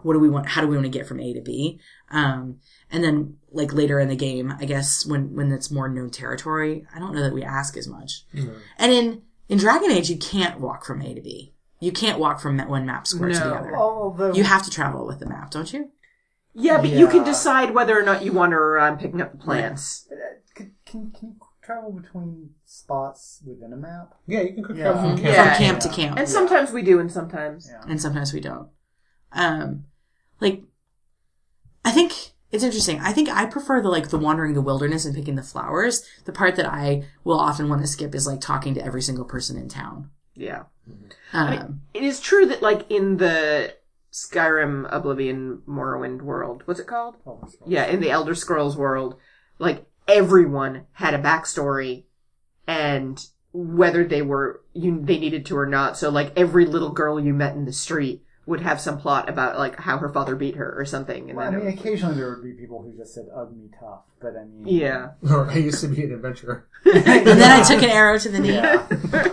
what do we want? How do we want to get from A to B? And then like later in the game, I guess when it's more known territory, I don't know that we ask as much. Mm-hmm. And in Dragon Age, you can't walk from A to B. You can't walk from one map square to the other. Although you have to travel with the map, don't you? Yeah, but you can decide whether or not you want to run picking up the plants. Can you travel between spots within a map? Yeah, you can travel from camp to camp. And sometimes we do, and sometimes. Yeah. And sometimes we don't. Like, I think it's interesting. I think I prefer the wandering the wilderness and picking the flowers. The part that I will often want to skip is like talking to every single person in town. Yeah. It is true that like in the Skyrim, Oblivion, Morrowind world, what's it called? Yeah, in the Elder Scrolls world, like everyone had a backstory, and whether they needed to or not. So like every little girl you met in the street would have some plot about like how her father beat her or something. And well, I mean, occasionally there would be people who just said, "Ugh, me tough," but I mean, yeah. Or I used to be an adventurer, and then I took an arrow to the knee. Yeah.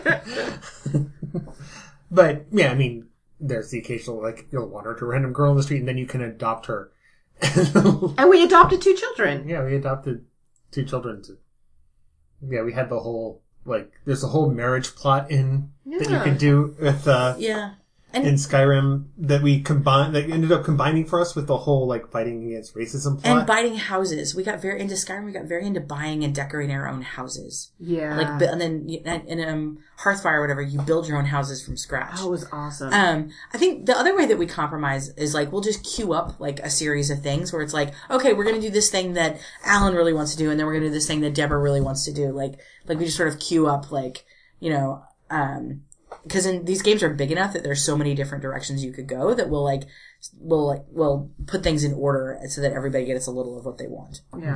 But yeah, I mean, there's the occasional like you'll wander to a random girl in the street, and then you can adopt her. And we adopted 2 children. Yeah, we adopted 2 children. Yeah, we had the whole like there's a whole marriage plot that you can do with in Skyrim that ended up combining for us with the whole like fighting against racism plot. And buying houses. We got very into Skyrim. We got very into buying and decorating our own houses. Yeah. Like, and then in Hearthfire or whatever, you build your own houses from scratch. Oh, it was awesome. I think the other way that we compromise is like we'll just queue up like a series of things where it's like, okay, we're going to do this thing that Alan really wants to do, and then we're going to do this thing that Deborah really wants to do. Like we just sort of queue up like, because these games are big enough that there's so many different directions you could go that we'll put things in order so that everybody gets a little of what they want. Yeah.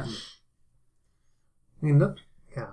I mean, yeah.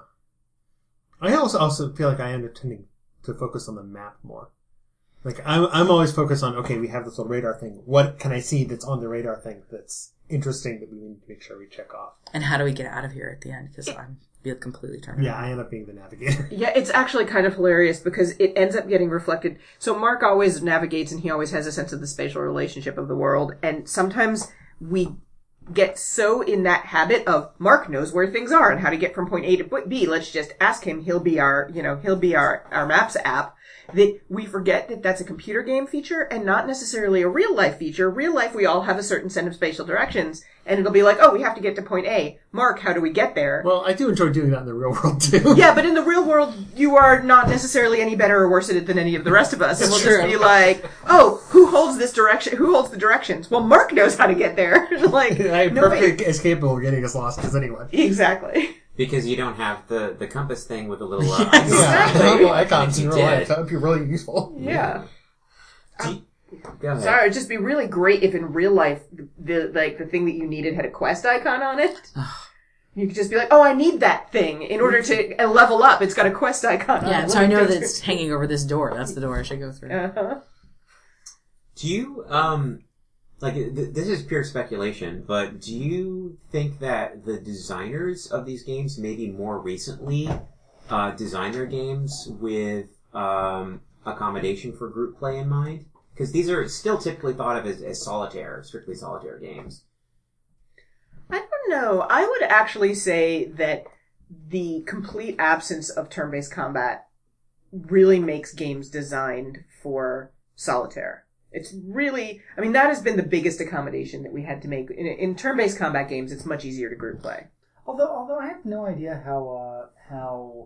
I also feel like I end up tending to focus on the map more. Like I'm always focused on, okay, we have this little radar thing. What can I see that's on the radar thing that's interesting that we need to make sure we check off? And how do we get out of here at the end? Because I'm completely turned. Yeah, I end up being the navigator. Yeah, it's actually kind of hilarious because it ends up getting reflected. So Mark always navigates and he always has a sense of the spatial relationship of the world. And sometimes we get so in that habit of Mark knows where things are and how to get from point A to B. Let's just ask him. He'll be our Maps app. That we forget that that's a computer game feature and not necessarily a real life feature. Real life, we all have a certain set of spatial directions, and it'll be like, oh, we have to get to point A. Mark, how do we get there? Well, I do enjoy doing that in the real world too. Yeah, but in the real world, you are not necessarily any better or worse at it than any of the rest of us. And we'll just be like, oh, who holds this direction? Who holds the directions? Well, Mark knows how to get there. Like, I'm perfectly capable of getting us lost as anyone. Exactly. Because you don't have the compass thing with the little exactly. little icons in real life. That would be really useful. Yeah. Go ahead. Sorry, it'd just be really great if in real life the thing that you needed had a quest icon on it. You could just be like, oh, I need that thing in order to level up. It's got a quest icon on it. Yeah, so I know that it's hanging over this door. That's the door I should go through. Uh-huh. Do you this is pure speculation, but do you think that the designers of these games maybe more recently design their games with accommodation for group play in mind? Because these are still typically thought of as strictly solitaire games. I don't know. I would actually say that the complete absence of turn-based combat really makes games designed for solitaire. It's really, I mean, that has been the biggest accommodation that we had to make. In turn-based combat games, it's much easier to group play. Although I have no idea how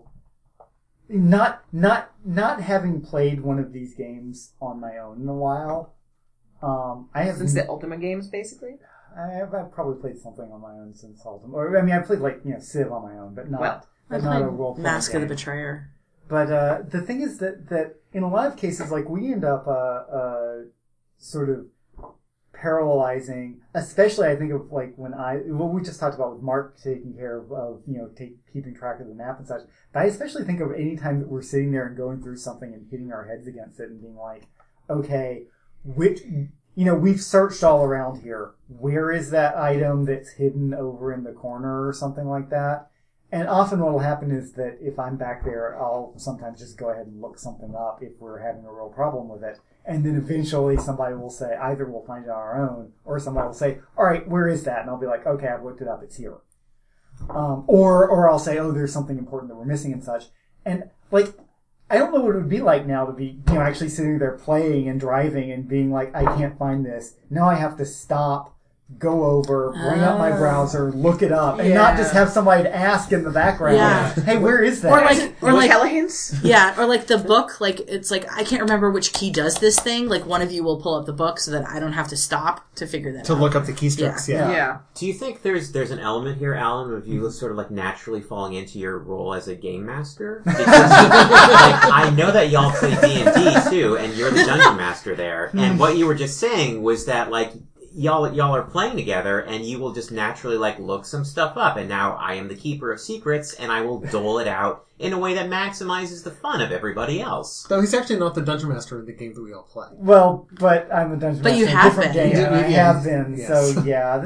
not having played one of these games on my own in a while, I have since the Ultima games, basically. I've probably played something on my own since Ultima. Or I mean, I played Civ on my own, but not I not a played role-playing Mask game. of the Betrayer. But the thing is that in a lot of cases, like we end up sort of parallelizing, especially I think of like what we just talked about with Mark taking care of keeping track of the map and such. But I especially think of any time that we're sitting there and going through something and hitting our heads against it and being like, okay, we've searched all around here. Where is that item that's hidden over in the corner or something like that? And often what will happen is that if I'm back there, I'll sometimes just go ahead and look something up if we're having a real problem with it. And then eventually somebody will say, either we'll find it on our own, or somebody will say, all right, where is that? And I'll be like, okay, I've looked it up, it's here. Or I'll say, oh, there's something important that we're missing and such. And, like, I don't know what it would be like now to be, actually sitting there playing and driving and being like, I can't find this. Now I have to stop, go over, bring up my browser, look it up, and not just have somebody to ask in the background. Yeah. Hey, where is that? Or like telehints? Yeah, or like the book, like it's like I can't remember which key does this thing. Like one of you will pull up the book so that I don't have to stop to figure that out. To look up the keystrokes, Yeah. Do you think there's an element here, Alan, of you sort of like naturally falling into your role as a game master? Because like, I know that y'all play D&D too, and you're the dungeon master there. And what you were just saying was that like y'all are playing together, and you will just naturally like look some stuff up. And now I am the keeper of secrets, and I will dole it out in a way that maximizes the fun of everybody else. Though he's actually not the dungeon master in the game that we all play. Well, but I'm a dungeon master you in a have different been. game, and I have been. Yes. So yeah,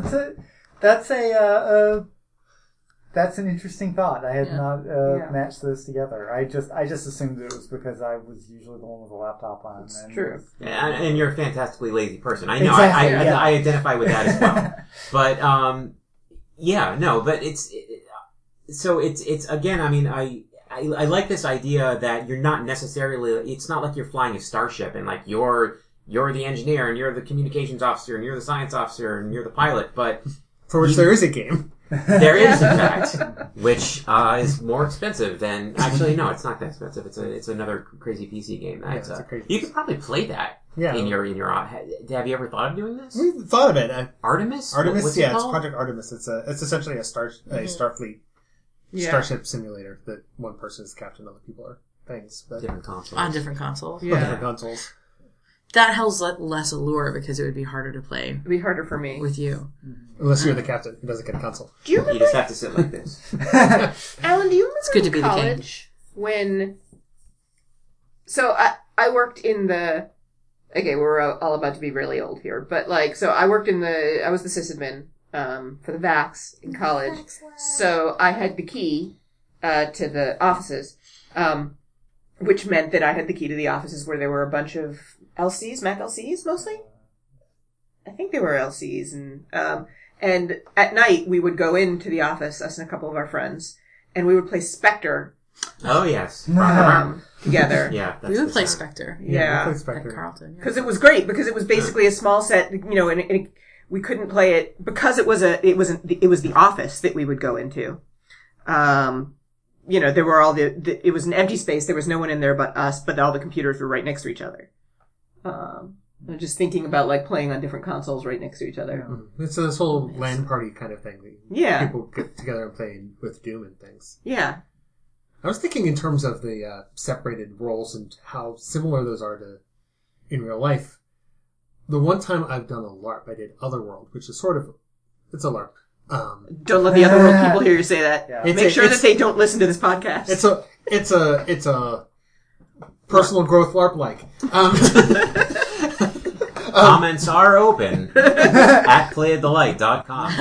that's an interesting thought. I had not matched those together. I just assumed it was because I was usually the one with the laptop on. It's true. And you're a fantastically lazy person. I know. Exactly, I identify with that as well. But but it's again. I mean, I like this idea that you're not necessarily. It's not like you're flying a starship and like you're the engineer and you're the communications officer and you're the science officer and you're the pilot. But for which there is a game. There is, in fact, which is more expensive than. Actually, no, it's not that expensive. It's another crazy PC game. That's you could probably play that. Yeah. In your. Have you ever thought of doing this? We thought of it. Artemis. Artemis, What's it's called? Project Artemis. It's essentially a Starfleet starship simulator that one person is captain, other people are things, but Different consoles. on different consoles. on different consoles. That has less allure because it would be harder to play It'd be harder for me. with you. Unless you're the captain who doesn't get a console. Do you You remember, just have to sit like this. Alan, do you remember good to in be the king. college when... So I worked in the... Okay, we're all about to be really old here, but like, so I worked in I was the sysadmin, for the VAX in college. So I had the key, to the offices, which meant that I had the key to the offices where there were a bunch of LCs, Mac LCs mostly? I think they were LCs, and at night we would go into the office, us and a couple of our friends, and we would play Spectre, Oh yes. together. Yeah. We would play Spectre. Yeah. we play At Spectre. Carlton. Yeah. Because it was great, because it was basically a small set, and we couldn't play it, because it was the office that we would go into. There were all it was an empty space, there was no one in there but us, but all the computers were right next to each other. I'm just thinking about like playing on different consoles right next to each other. It's this whole LAN party kind of thing. Yeah. People get together and play with Doom and things. Yeah. I was thinking in terms of the separated roles and how similar those are to in real life. The one time I've done a LARP, I did Otherworld, which is it's a LARP. Don't let the other world people hear you say that. Yeah. Make sure that they don't listen to this podcast. It's a personal growth LARP like. Comments are open at playofthelight.com.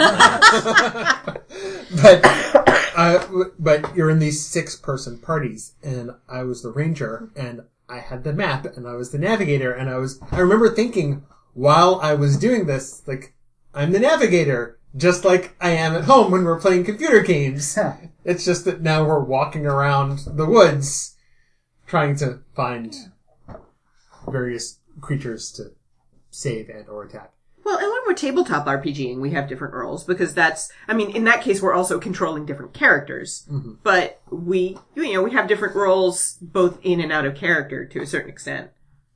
But you're in these 6-person parties, and I was the ranger, and I had the map, and I was the navigator, and I remember thinking while I was doing this, like, I'm the navigator, just like I am at home when we're playing computer games. It's just that now we're walking around the woods trying to find various creatures to save and or attack. Well, and when we're tabletop RPGing, we have different roles, because in that case, we're also controlling different characters. Mm-hmm. But we have different roles both in and out of character to a certain extent.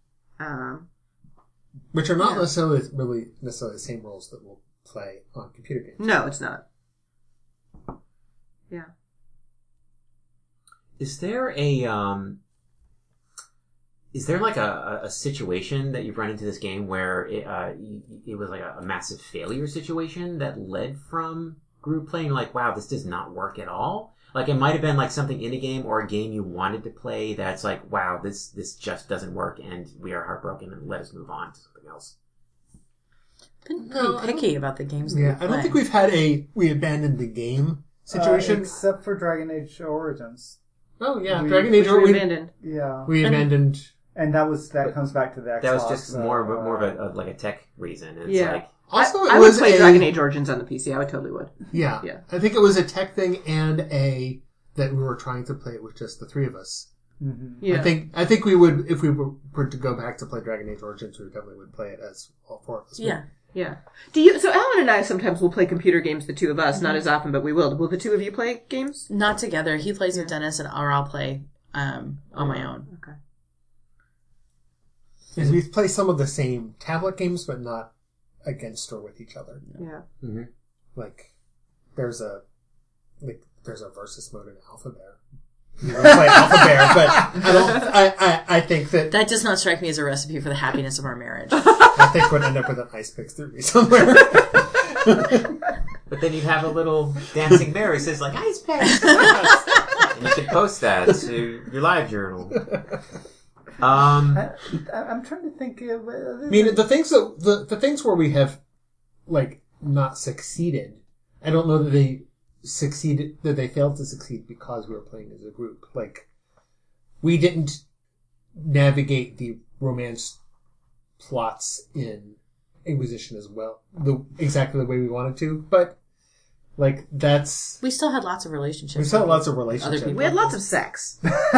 Which are not necessarily the same roles that we'll play on computer games. No, it's not. Yeah. Is there like a situation that you've run into this game where it was like a massive failure situation that led from group playing? Like, wow, this does not work at all. Like, it might have been like something in a game or a game you wanted to play that's like, wow, this just doesn't work, and we are heartbroken, and let us move on to something else. Been pretty picky about the games. Yeah, I don't think we've had we abandoned the game situation. Except for Dragon Age Origins. Oh yeah, we- Dragon Age. Which we abandoned. Yeah. We abandoned. And that comes back to the Xbox. That was just more of a tech reason. It's Yeah. like, Also, I would play Dragon Age Origins on the PC. I would totally would. Yeah. Yeah. I think it was a tech thing and that we were trying to play it with just the three of us. Mm-hmm. Yeah. I think we would, if we were to go back to play Dragon Age Origins, we definitely would play it as all four of us. Yeah. Yeah. So Alan and I sometimes will play computer games, the two of us, not as often, but we will. Will the two of you play games? Not together. He plays with Dennis, or I'll play on my own. Okay. Because we play some of the same tablet games, but not against or with each other. Yeah. mm-hmm. Like, there's a versus mode in Alpha Bear. We would play Alpha Bear, but I think that That does not strike me as a recipe for the happiness of our marriage. I think we'd end up with an Ice Picks 3 somewhere. But then you'd have a little dancing bear who says like ice packs. And you could post that to your live journal. I'm trying to think of. I mean, the things where we have like not succeeded, I don't know that they failed to succeed because we were playing as a group. Like, we didn't navigate the romance plots in Inquisition as well, exactly the way we wanted to, but like that's We still had lots of relationships. we still had lots of Other relationships. people. We had lots of sex.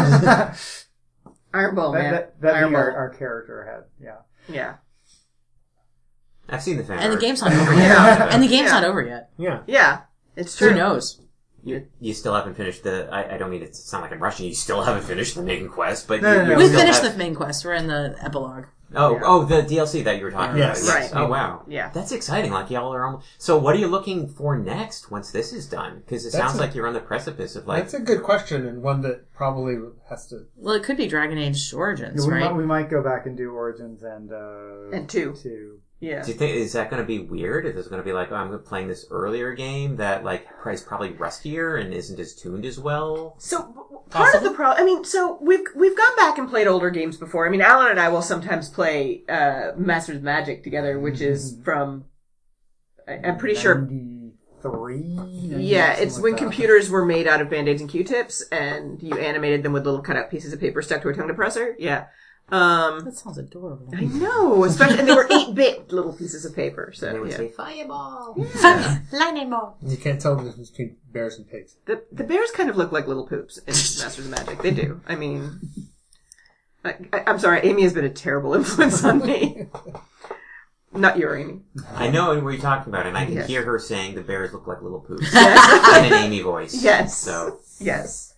Iron Ball, man. That Iron be Ball. our character had. Yeah. Yeah. I've seen the fan And the art. game's not over yet. Yeah. And the game's Yeah. not over yet. Yeah. Yeah. It's Who true. knows? You still haven't finished the. I don't mean it to sound like I'm rushing. You still haven't finished the main quest, but No. you We still finished have- the main quest. We're in the epilogue. the DLC that you were talking Yes. about. Right. Oh wow. Yeah. That's exciting. Like y'all are almost. So what are you looking for next once this is done? Because it sounds like you're on the precipice of like. That's a good question, and one that probably has to. Well, it could be Dragon Age Origins, we right? might go back and do Origins and two. Yeah. Do you think is that going to be weird? Is it going to be like, oh, I'm playing this earlier game that like is probably rustier and isn't as tuned as well? So part of the problem, I mean, so we've gone back and played older games before. I mean, Alan and I will sometimes play Masters of Magic together, which is from I'm pretty sure. 93? Yeah, it's Something when like that. computers were made out of Band-Aids and Q-tips, and you animated them with little cut-out pieces of paper stuck to a tongue depressor. Yeah. That sounds adorable. I know, especially, and they were 8-bit little pieces of paper. And So they would yeah. say fireball. Lightning ball. You can't tell the difference between bears and pigs. The bears kind of look like little poops in Masters of Magic. They do. I mean, I'm sorry, Amy has been a terrible influence on me. Not your Amy. I know what you're talking about, and I can Yes. hear her saying the bears look like little poops Yes. in an Amy voice. Yes. So Yes.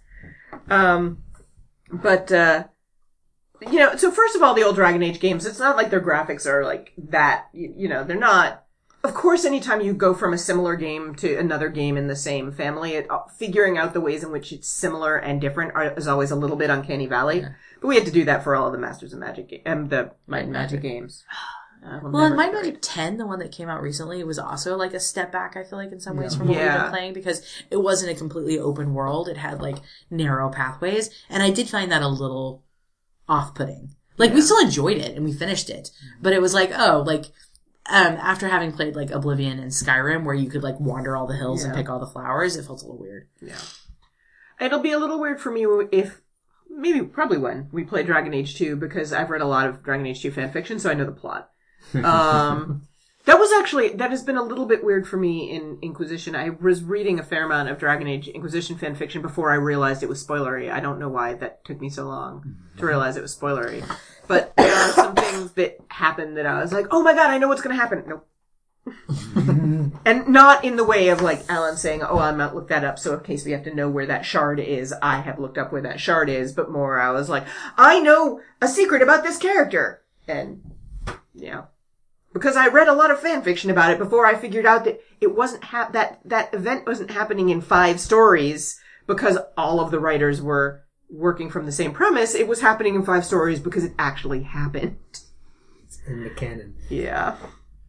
But, you know, so first of all, the old Dragon Age games, it's not like their graphics are like that, you know, they're not. Of course, anytime you go from a similar game to another game in the same family, figuring out the ways in which it's similar and different is always a little bit uncanny valley. Yeah. But we had to do that for all of the Masters of Magic the Might and Magic Magic. games. Well, and Might and Magic 10, the one that came out recently, was also like a step back, I feel like, in some ways from what we've Yeah. been playing, because it wasn't a completely open world. It had like narrow pathways, and I did find that a little off-putting. Like, we still enjoyed it, and we finished it, but it was like, oh, like, after having played like Oblivion and Skyrim, where you could like wander all the hills and Yeah. pick all the flowers, it felt a little weird. Yeah. It'll be a little weird for me if, probably when we play Dragon Age 2, because I've read a lot of Dragon Age 2 fanfiction, so I know the plot. That has been a little bit weird for me in Inquisition. I was reading a fair amount of Dragon Age Inquisition fanfiction before I realized it was spoilery. I don't know why that took me so long to realize it was spoilery. But there are some things that happened that I was like, oh my god, I know what's going to happen. Nope. And not in the way of like Alan saying, oh, I'm not looked that up, so in case we have to know where that shard is, I have looked up where that shard is, but more I was like, I know a secret about this character. And, yeah. Because I read a lot of fan fiction about it before I figured out that it wasn't that event wasn't happening in 5 stories because all of the writers were working from the same premise. It was happening in 5 stories because it actually happened. In the canon. Yeah.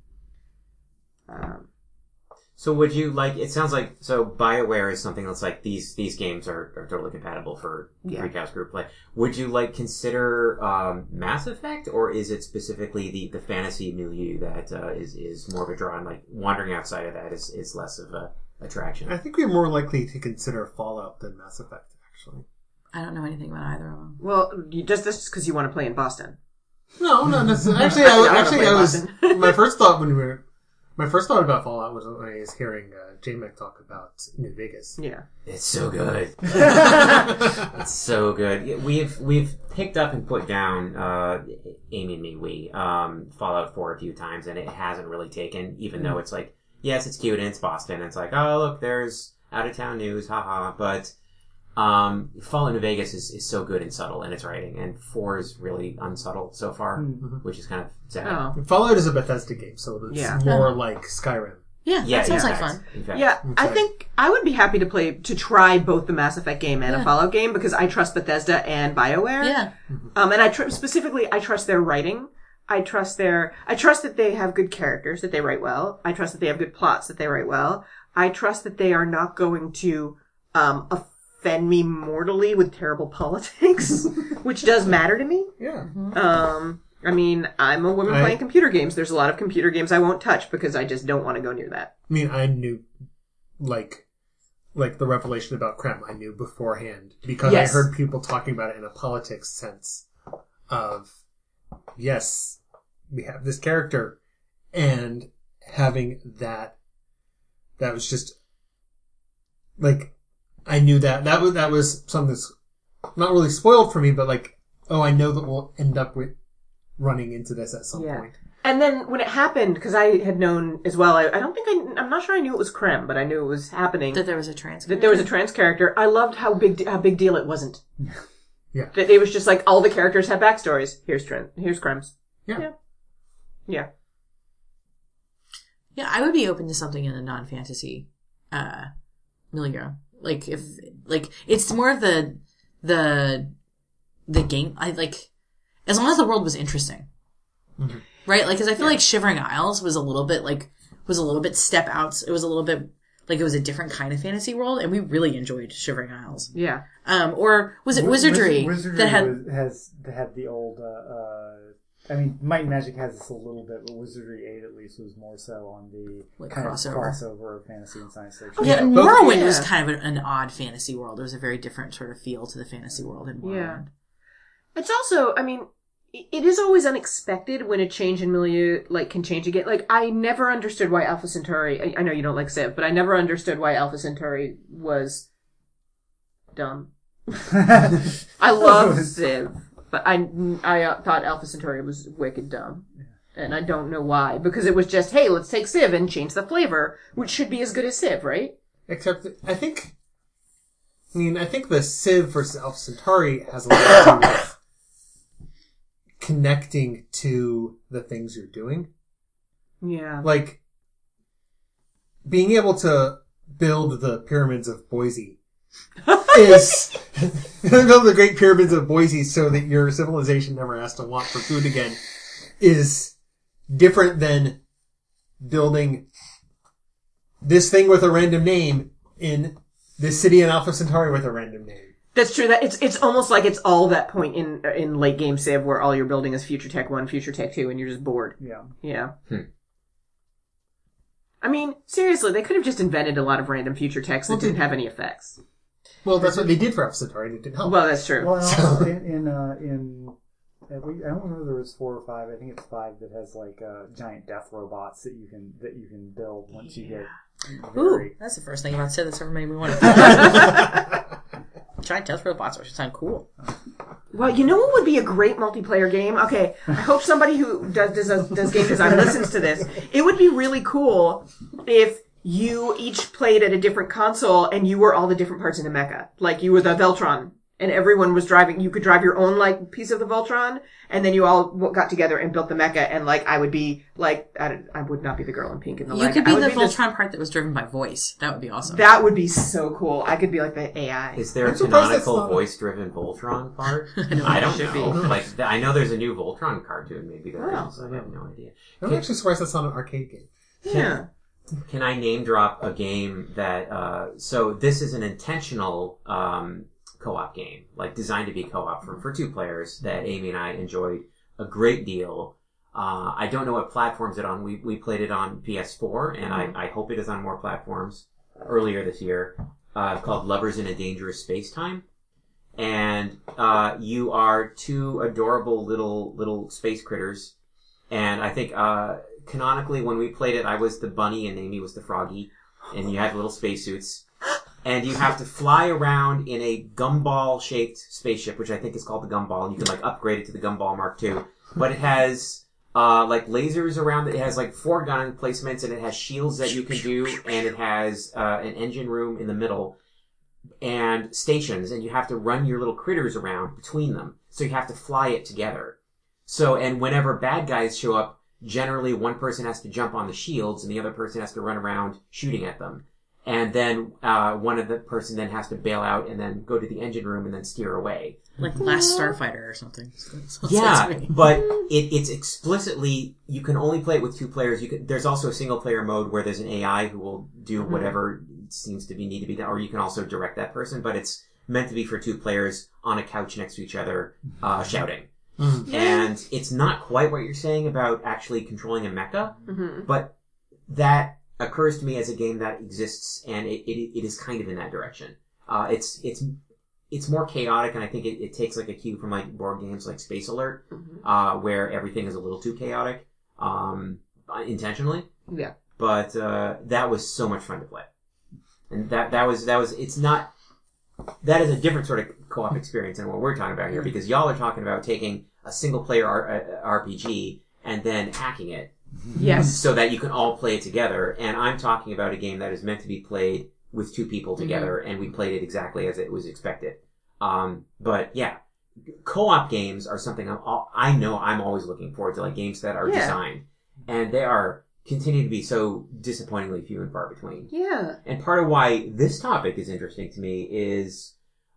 So would you like, it sounds like, so BioWare is something that's like, these games are totally compatible for Recast group play. Would you like consider, Mass Effect, or is it specifically the fantasy milieu that, is more of a draw, and like wandering outside of that is less of a attraction. I think we're more likely to consider Fallout than Mass Effect, actually. I don't know anything about either of them. Well, just this because you want to play in Boston. No, not necessarily. My first thought about Fallout was when I was hearing J-Mac talk about New Vegas. Yeah. It's so good. It's so good. Yeah, we've picked up and put down, Amy and me, Fallout 4 a few times, and it hasn't really taken, even though it's like, yes, it's cute and it's Boston. And it's like, oh, look, there's out-of-town news, haha. But Fallout New Vegas is so good and subtle in its writing, and 4 is really unsubtle so far, which is kind of sad. Oh. Fallout is a Bethesda game, so it's more like Skyrim. Yeah, Yeah, that sounds in like fact, fun. in fact. Yeah, I Okay. think I would be happy to try both the Mass Effect game and a Fallout game because I trust Bethesda and BioWare. Yeah. And I specifically trust their writing. I trust that they have good characters, that they write well. I trust that they have good plots, that they write well. I trust that they are not going to offend me mortally with terrible politics, which does matter to me. Yeah. I mean, I'm a woman playing computer games. There's a lot of computer games I won't touch because I just don't want to go near that. I mean, I knew, like the revelation about Krem, I knew beforehand because Yes. I heard people talking about it in a politics sense of, yes, we have this character, and having that was just, like, I knew that was something that's not really spoiled for me, but like, oh, I know that we'll end up with running into this at some point. And then when it happened, because I had known as well, I'm not sure I knew it was Krem, but I knew it was happening. That there was a trans That there was a trans character. I loved how big deal it wasn't. Yeah. That it was just like all the characters have backstories. Here's Krem's. Yeah. Yeah. Yeah, I would be open to something in a non-fantasy milieu. Like if it's more of the game. I like as long as the world was interesting, right? Like because I feel like Shivering Isles was a little bit step out. It was a little bit like it was a different kind of fantasy world, and we really enjoyed Shivering Isles. Yeah. Or was it Wizardry, Wizardry that had has the old. I mean, Might and Magic has this a little bit, but Wizardry 8 at least was more so on the Like kind crossover. of crossover of fantasy and science fiction. Yeah, and both- Morrowind yeah. was kind of an odd fantasy world. There was a very different sort of feel to the fantasy world in Morrowind. Yeah. It's also, I mean, it is always unexpected when a change in milieu, like, can change again. Like, I never understood why Alpha Centauri, I know you don't like Civ, but I never understood why Alpha Centauri was dumb. I love Civ, but I thought Alpha Centauri was wicked dumb. And I don't know why. Because it was just, hey, let's take Civ and change the flavor, which should be as good as Civ, right? Except, I think the Civ versus Alpha Centauri has a lot to do with connecting to the things you're doing. Yeah. Like, being able to build the pyramids of Boise is build the Great Pyramids of Boise so that your civilization never has to want for food again is different than building this thing with a random name in this city in Alpha Centauri with a random name. That's true. That it's almost like it's all that point in late game Civ where all you're building is Future Tech 1, Future Tech 2, and you're just bored. Yeah. Yeah. I mean, seriously, they could have just invented a lot of random future techs that didn't have any effects. Well, that's what they did for Alpha Centauri, and it didn't help. Well, that's true. Well, and also I don't remember there was 4 or 5. I think it's 5 that has like giant death robots that you can build once you get. Ooh, that's the first thing about Civ that's ever made me want to giant death robots, which sound cool. Well, you know what would be a great multiplayer game? Okay, I hope somebody who does game design listens to this. It would be really cool if you each played at a different console and you were all the different parts in a mecha. Like you were the Veltron and everyone was driving, you could drive your own like piece of the Voltron and then you all got together and built the mecha and like I would be like, I would not be the girl in pink in the You leg. could be I would the Voltron part that was driven by voice. That would be awesome. That would be so cool. I could be like the AI. Is there a I'm surprised that's canonical not a- voice-driven Voltron part? I I don't should know. be. Like, I know there's a new Voltron cartoon. Maybe there Oh. is. I have no idea. I'm actually surprised that's not an arcade game. Yeah. Can I name drop a game that, so this is an intentional, co-op game, like designed to be co-op for 2 players that Amy and I enjoyed a great deal. I don't know what platforms it on. We played it on PS4 and I hope it is on more platforms. earlier this year called Lovers in a Dangerous Space-Time. And you are two adorable little space critters. And I think canonically when we played it, I was the bunny and Amy was the froggy. And you had little spacesuits. And you have to fly around in a gumball-shaped spaceship, which I think is called the Gumball. And you can upgrade it to the Gumball Mark II. But it has lasers around it. It has 4 gun placements, and it has shields that you can do, and it has an engine room in the middle, and stations, and you have to run your little critters around between them. So you have to fly it together. So, and whenever bad guys show up, generally one person has to jump on the shields, and the other person has to run around shooting at them. And then one of the person then has to bail out and then go to the engine room and then steer away. Like Last Starfighter or something. Yeah, but it's explicitly, you can only play it with 2 players. There's also a single player mode where there's an AI who will do whatever seems to need to be done, or you can also direct that person, but it's meant to be for 2 players on a couch next to each other, shouting. Mm-hmm. And it's not quite what you're saying about actually controlling a mecha, but that occurs to me as a game that exists, and it is kind of in that direction. It's more chaotic, and I think it takes a cue from board games like Space Alert, where everything is a little too chaotic, intentionally. Yeah. But that was so much fun to play, and that is a different sort of co-op experience than what we're talking about here, because y'all are talking about taking a single player RPG and then hacking it. Yes. So that you can all play it together. And I'm talking about a game that is meant to be played with 2 people together, and we played it exactly as it was expected. But yeah, co-op games are something I know I'm always looking forward to, games that are designed. And they continue to be so disappointingly few and far between. Yeah. And part of why this topic is interesting to me is,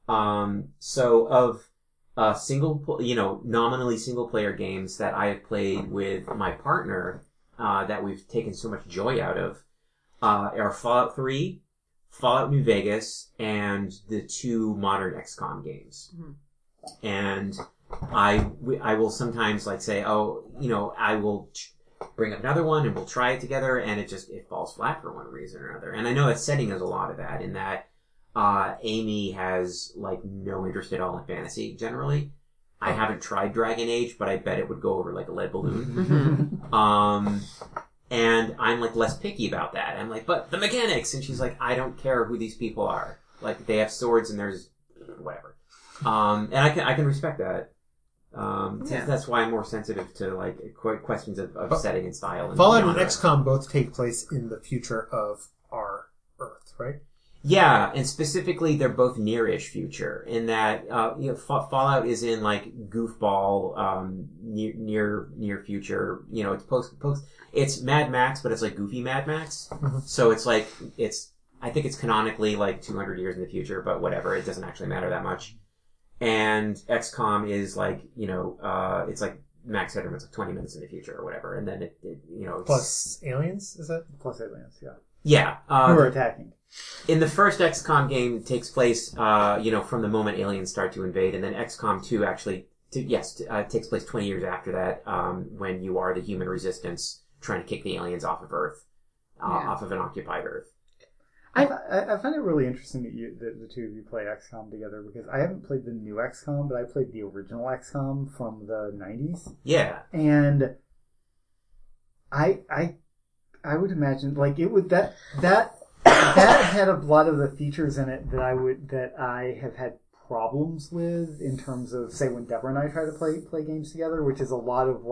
of nominally single player games that I have played with my partner, that we've taken so much joy out of, are Fallout 3, Fallout New Vegas, and the 2 modern XCOM games. Mm-hmm. And I will sometimes say, I will bring up another one and we'll try it together, and it falls flat for one reason or another. And I know that setting is a lot of that, in that Amy has no interest at all in fantasy generally. I haven't tried Dragon Age, but I bet it would go over like a lead balloon. And I'm less picky about that. I'm but the mechanics, and she's I don't care who these people are. They have swords and there's whatever. And I can respect that. That's why I'm more sensitive to questions of setting and style. And Fallout and XCOM both take place in the future of our Earth, right? Yeah, and specifically, they're both near-ish future, in that, Fallout is in, goofball, near future, it's it's Mad Max, but it's goofy Mad Max. Mm-hmm. So it's I think it's canonically 200 years in the future, but whatever, it doesn't actually matter that much. And XCOM is it's Max Headroom, it's 20 minutes in the future or whatever, and then it's... Plus aliens, is it? Plus aliens, yeah. Yeah. Who are attacking. In the first XCOM game, it takes place, from the moment aliens start to invade, and then XCOM 2 actually, takes place 20 years after that, when you are the human resistance trying to kick the aliens off of Earth, off of an occupied Earth. I find it really interesting that the two of you play XCOM together, because I haven't played the new XCOM, but I played the original XCOM from the 90s. Yeah. And I would imagine it would that had a lot of the features in it that I have had problems with, in terms of, say, when Deborah and I try to play games together, which is a lot of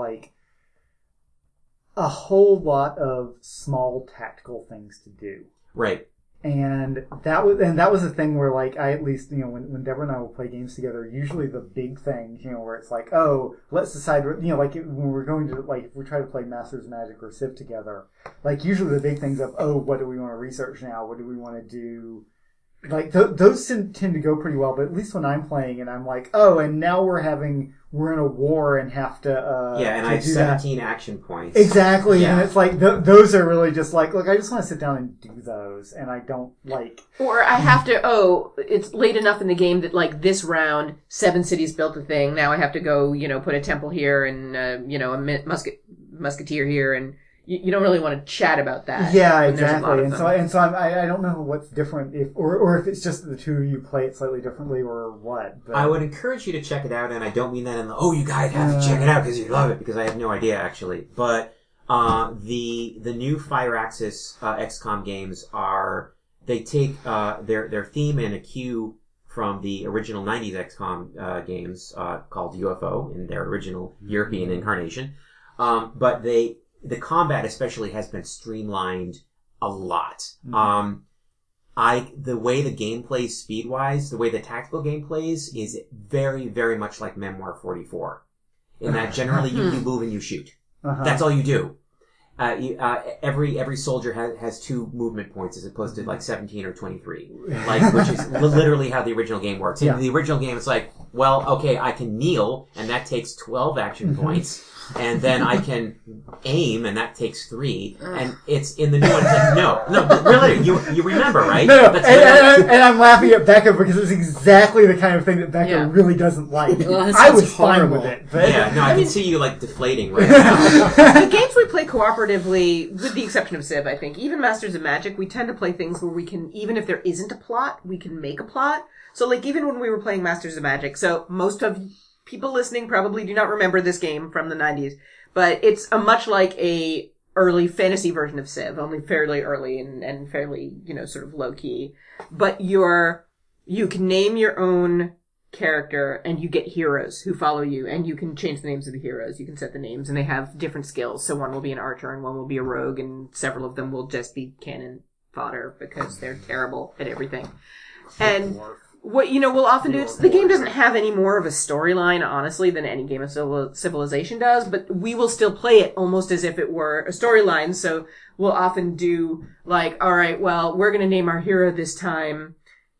a whole lot of small tactical things to do. Right. And that was a thing where I, at least, when Deborah and I will play games together, usually the big things, where it's let's decide, when we're going to, if we try to play Masters of Magic or Civ together, usually the big things of, what do we want to research now? What do we want to do? Those tend to go pretty well, but at least when I'm playing and I'm and now we're in a war and have to, and I have 17 action points. Exactly. Yeah. And it's those are really just look, I just want to sit down and do those, and I don't Or I have to, it's late enough in the game that this round, 7 cities built a thing, now I have to go, put a temple here and, a musketeer here and, you don't really want to chat about that. Yeah, when there's a lot exactly. of And them. so I don't know what's different or if it's just the two of you play it slightly differently or what. But I would encourage you to check it out, and I don't mean that in the, you guys have to check it out because you love it, because I have no idea actually. But, the new Firaxis, XCOM games they take, their theme and a cue from the original 90s XCOM, games, called UFO in their original European incarnation. But the combat especially has been streamlined a lot. The way the game plays speed-wise, the way the tactical game plays is very, very much like Memoir 44. In that generally you move and you shoot. That's all you do. Every soldier has 2 movement points as opposed to like 17 or 23. Which is literally how the original game works. In the original game it's like, well, okay, I can kneel and that takes 12 action points. And then I can aim, and that takes 3. And it's in the new one. It's like, no, but really, you remember, right? No. And I'm laughing at Becca because it's exactly the kind of thing that Becca really doesn't like. Well, that I sounds was fine horrible. with it. But Yeah, no, I can see you like deflating right now. The games we play cooperatively, with the exception of Civ, I think, even Masters of Magic, we tend to play things where we can, even if there isn't a plot, we can make a plot. So, like, even when we were playing Masters of Magic, so most of people listening probably do not remember this game from the 90s, but it's a much like a early fantasy version of Civ, only fairly early and fairly, sort of low key. But you can name your own character and you get heroes who follow you, and you can change the names of the heroes. You can set the names, and they have different skills. So one will be an archer and one will be a rogue, and several of them will just be cannon fodder because they're terrible at everything. And what we'll often do, the game doesn't have any more of a storyline, honestly, than any game of Civilization does, but we will still play it almost as if it were a storyline. So we'll often do like, all right, well, we're going to name our hero this time,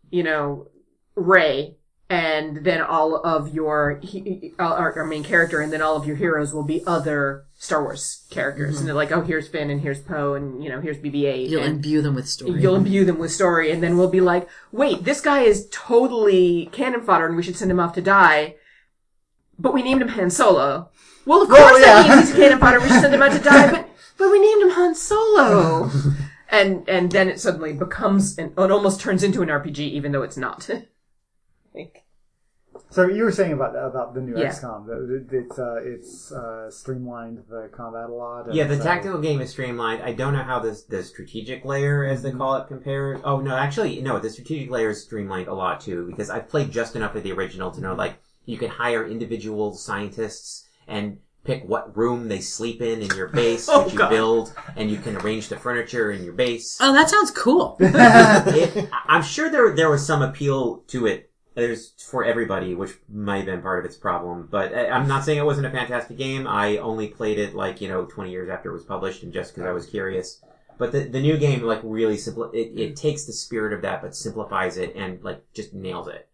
Ray, and then all of our main character, and then all of your heroes will be other Star Wars characters. And they're like, here's Finn, and here's Poe, and, here's BB-8. You'll imbue them with story. You'll imbue them with story, and then we'll be like, wait, this guy is totally cannon fodder, and we should send him off to die. But we named him Han Solo. Well, of course that means he's cannon fodder, we should send him out to die, but we named him Han Solo. And then it suddenly becomes, it almost turns into an RPG, even though it's not. So you were saying about the new Yeah. XCOM, that it's streamlined the combat a lot. And Yeah, the so- tactical game is streamlined. I don't know how the strategic layer, as they call it, compares. Oh, no, actually, no, the strategic layer is streamlined a lot, too, because I've played just enough of the original to know, like, you can hire individual scientists and pick what room they sleep in your base, which you build, and you can arrange the furniture in your base. Oh, that sounds cool. I'm sure there was some appeal to it. There's for everybody, which might have been part of its problem. But I'm not saying it wasn't a fantastic game. I only played it 20 years after it was published, and just because I was curious. But the new game really it takes the spirit of that, but simplifies it and just nails it.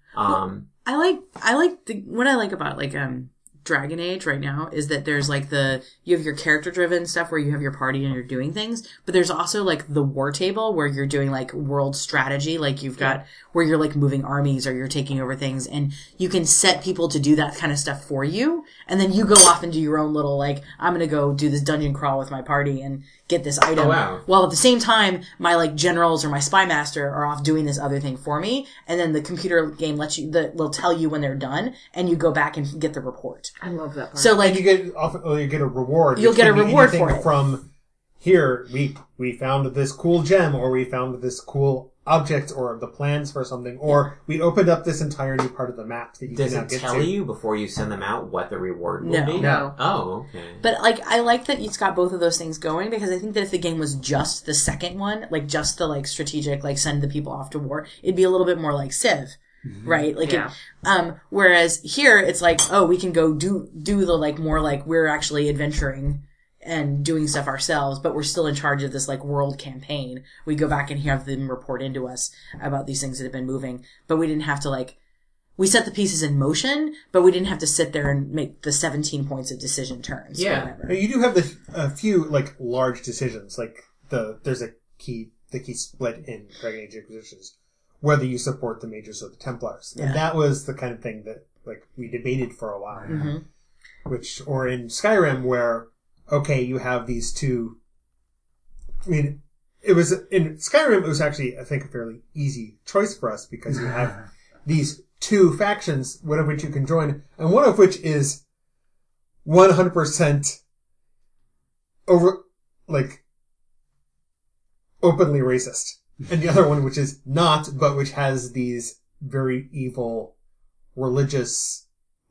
I like what I like about Dragon Age right now is that there's you have your character driven stuff where you have your party and you're doing things, but there's also the war table where you're doing world strategy, you've got where you're moving armies or you're taking over things, and you can set people to do that kind of stuff for you, and then you go off and do your own little I'm gonna go do this dungeon crawl with my party and get this item. Oh, wow. While at the same time my generals or my spy master are off doing this other thing for me, and then the computer game will tell you when they're done, and you go back and get the report. I love that part. So And you get a reward. You'll which get can a be reward anything for it. From here, we found this cool gem, or we found this cool object, or the plans for something, or we opened up this entire new part of the map that you Does can now it get tell to. you before you send them out what the reward will No. be? No. Oh, okay. But I like that it's got both of those things going, because I think that if the game was just the second one, just the strategic, send the people off to war, it'd be a little bit more like Civ. Right? Whereas here it's we can go do the more we're actually adventuring and doing stuff ourselves, but we're still in charge of this world campaign. We go back and have them report into us about these things that have been moving, but we didn't have to we set the pieces in motion, but we didn't have to sit there and make the 17 points of decision turns. Yeah. Or whatever. Now, you do have a few large decisions, there's the key split in Dragon Age Inquisitions, whether you support the Mages or the Templars, Yeah. and that was the kind of thing that we debated for a while. Mm-hmm. Or in Skyrim, where okay, you have these two. I mean, it was in Skyrim. It was actually, I think, a fairly easy choice for us because you have these two factions, one of which you can join, and one of which is 100% openly racist, and the other one which is not, but which has these very evil religious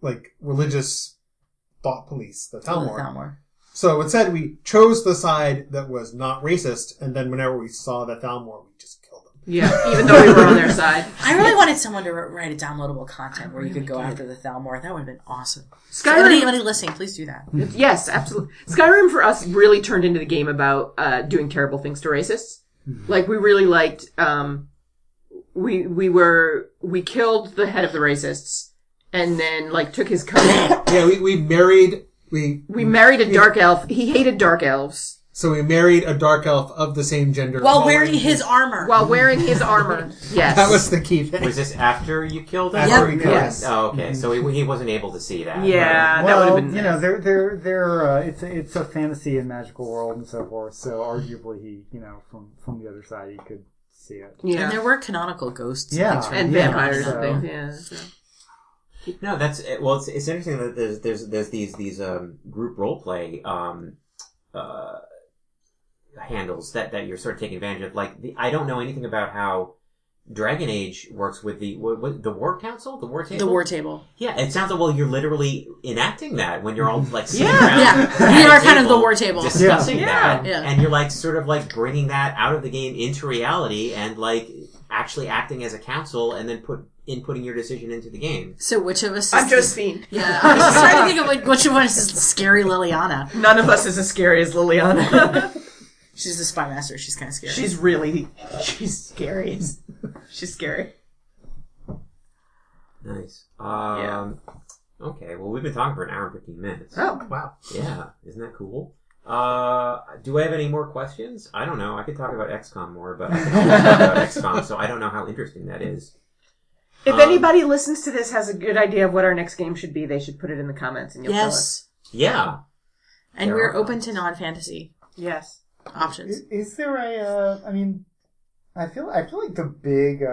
thought police, the Thalmor. So instead, we chose the side that was not racist, and then whenever we saw the Thalmor, we just killed them. Yeah, even though we were on their side. I really wanted someone to write a downloadable content where you could go after the Thalmor. That would have been awesome. Skyrim, Anybody listening, please do that. Yes, absolutely. Skyrim for us really turned into the game about doing terrible things to racists. Like, we really liked, we killed the head of the racists, and then, like, took his coat. Yeah, we married a dark elf. He hated dark elves. So we married a dark elf of the same gender. While wearing his armor. While wearing his armor. Yes. That was the key thing. Was this after you killed him? After we killed him. Yes. Oh, okay. So he wasn't able to see that. Yeah, Right. that would Well, have been. you know, they're it's a fantasy and magical world and so forth. So arguably, he, you know, from the other side, he could see it. Yeah. And there were canonical ghosts. Yeah. And, things And Yeah, vampires so- and things, yeah. So. No, that's well. It's interesting that there's these group roleplay handles that you're sort of taking advantage of. Like I don't know anything about how Dragon Age works with the War Council, the War Table. The War Table. Yeah, it sounds like you're literally enacting that when you're all like sitting Yeah. around. Yeah. at We a are kind of table the War Table. discussing Yeah. that, Yeah. and you're like sort of like bringing that out of the game into reality and like actually acting as a council and then inputting your decision into the game. So which of us I'm is Josephine. Yeah. I was just trying to think of which of us is scary Liliana. None of us is as scary as Liliana. She's the spy master. She's kind of scary. she's scary. She's scary. Nice. Yeah. Okay, well, we've been talking for an hour and 15 minutes. Oh. Wow. Yeah, isn't that cool? Do I have any more questions? I don't know. I could talk about XCOM more, but I can only talk about XCOM, so I don't know how interesting that is. If anybody listens to this has a good idea of what our next game should be, they should put it in the comments and you'll tell us. Yeah. And There we're are open to non-fantasy Yes. options. Is there I mean, I feel like the big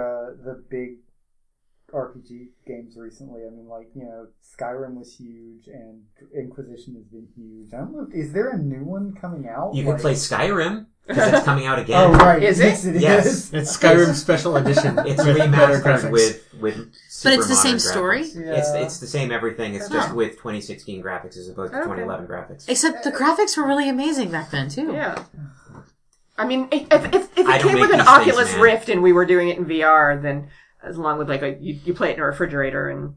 RPG games recently. I mean, like, you know, Skyrim was huge and Inquisition has been huge. I don't know. Is there a new one coming out? You can play Skyrim, because it's coming out again. Oh, right. Is it? Yes, it Yes. is. It's Skyrim Special Edition. It's with better remastered graphics. with But super it's the same modern story? graphics. Yeah. It's the same everything. It's just with 2016 graphics as opposed to Okay. 2011 graphics. Except the graphics were really amazing back then, too. Yeah. I mean, if I it don't came with make an these Oculus things, man. Rift and we were doing it in VR, then as long with like you play it in a refrigerator and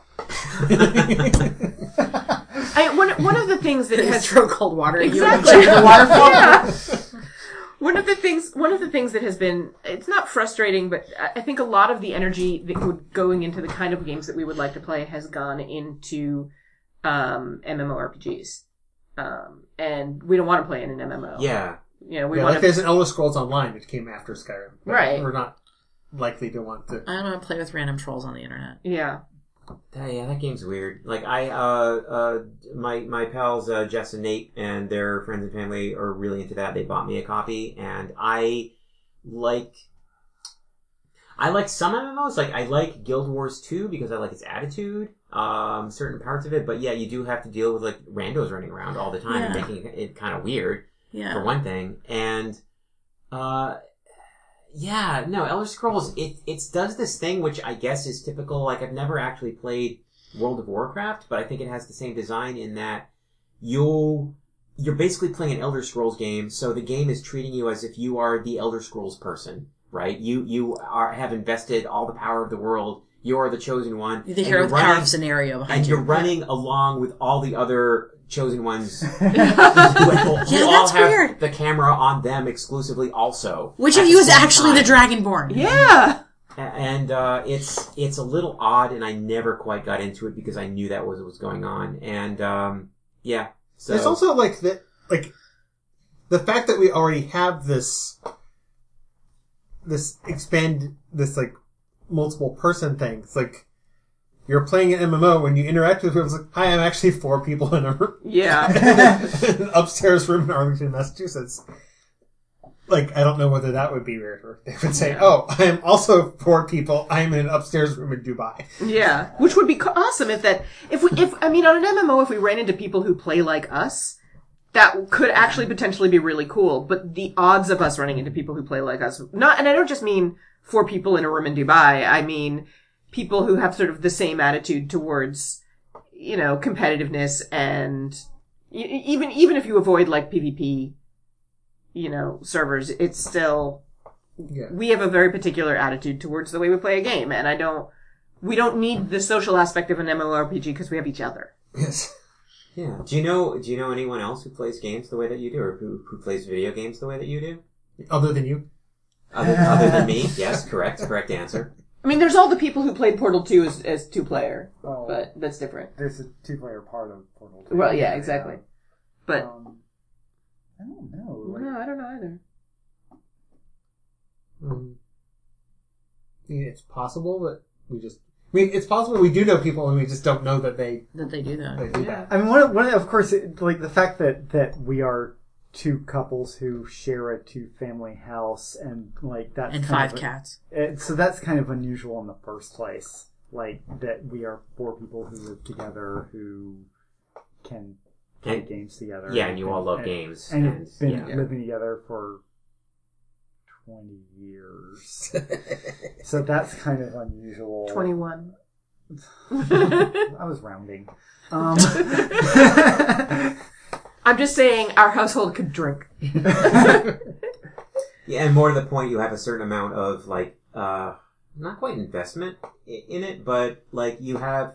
one of the things that You has throw cold water at you and exactly change the waterfall. Yeah. One of the things that has been, it's not frustrating, but I think a lot of the energy that would going into the kind of games that we would like to play has gone into MMORPGs, and we don't want to play in an MMO. Yeah. You know, we Yeah, want like to. there's an Elder Scrolls Online that came after Skyrim. But Right. We're not likely to want to. I don't want to play with random trolls on the internet. Yeah. That game's weird. Like my pals Jess and Nate and their friends and family are really into that. They bought me a copy, and I like some MMOs. Like I like Guild Wars 2 because I like its attitude, certain parts of it. But yeah, you do have to deal with like randos running around all the time and Yeah. making it kind of weird Yeah. for one thing. And yeah, no, Elder Scrolls, it does this thing which I guess is typical. Like, I've never actually played World of Warcraft, but I think it has the same design in that you're basically playing an Elder Scrolls game, so the game is treating you as if you are the Elder Scrolls person, right? You have invested all the power of the world. You are the chosen one. The hero with the power of scenario behind and you. you're running along with all the other chosen ones who Yeah, all that's have weird. the camera on them exclusively also. Which at of you the is same actually the time. Dragonborn? Yeah. And it's a little odd, and I never quite got into it because I knew that was what was going on. And yeah, so There's also like the fact that we already have this like multiple person thing. It's like you're playing an MMO when you interact with people. It's like, hi, I'm actually 4 people in an upstairs room in Arlington, Massachusetts. Like, I don't know whether that would be weird, or they would say, "Oh, I am also 4 people. I'm in an upstairs room in Dubai." Yeah, which would be awesome if on an MMO, if we ran into people who play like us, that could actually potentially be really cool. But the odds of us running into people who play like us, and I don't just mean 4 people in a room in Dubai. I mean people who have sort of the same attitude towards, competitiveness, and even if you avoid like PvP. Servers, it's still, we have a very particular attitude towards the way we play a game, and we don't need the social aspect of an MMORPG because we have each other. Yes. Yeah. Do you know anyone else who plays games the way that you do, or who plays video games the way that you do? Other than you? Other than me? Yes, correct answer. I mean, there's all the people who played Portal 2 as 2-player, but that's different. There's a 2-player part of Portal 2. Well, yeah, exactly. But I don't know. No, I don't know either. It's possible, but it's possible we do know people and we just don't know that they do that. They do that. I mean, one of course, the fact that we are 2 couples who share a 2-family house, and like that's and 5 cats. So that's kind of unusual in the first place. Like that we are 4 people who live together who can play games together. Yeah, and you all love games. And have been living together for 20 years. So that's kind of unusual. 21. I was rounding. I'm just saying our household could drink. Yeah, and more to the point, you have a certain amount of, like, not quite investment in it, but, like, you have...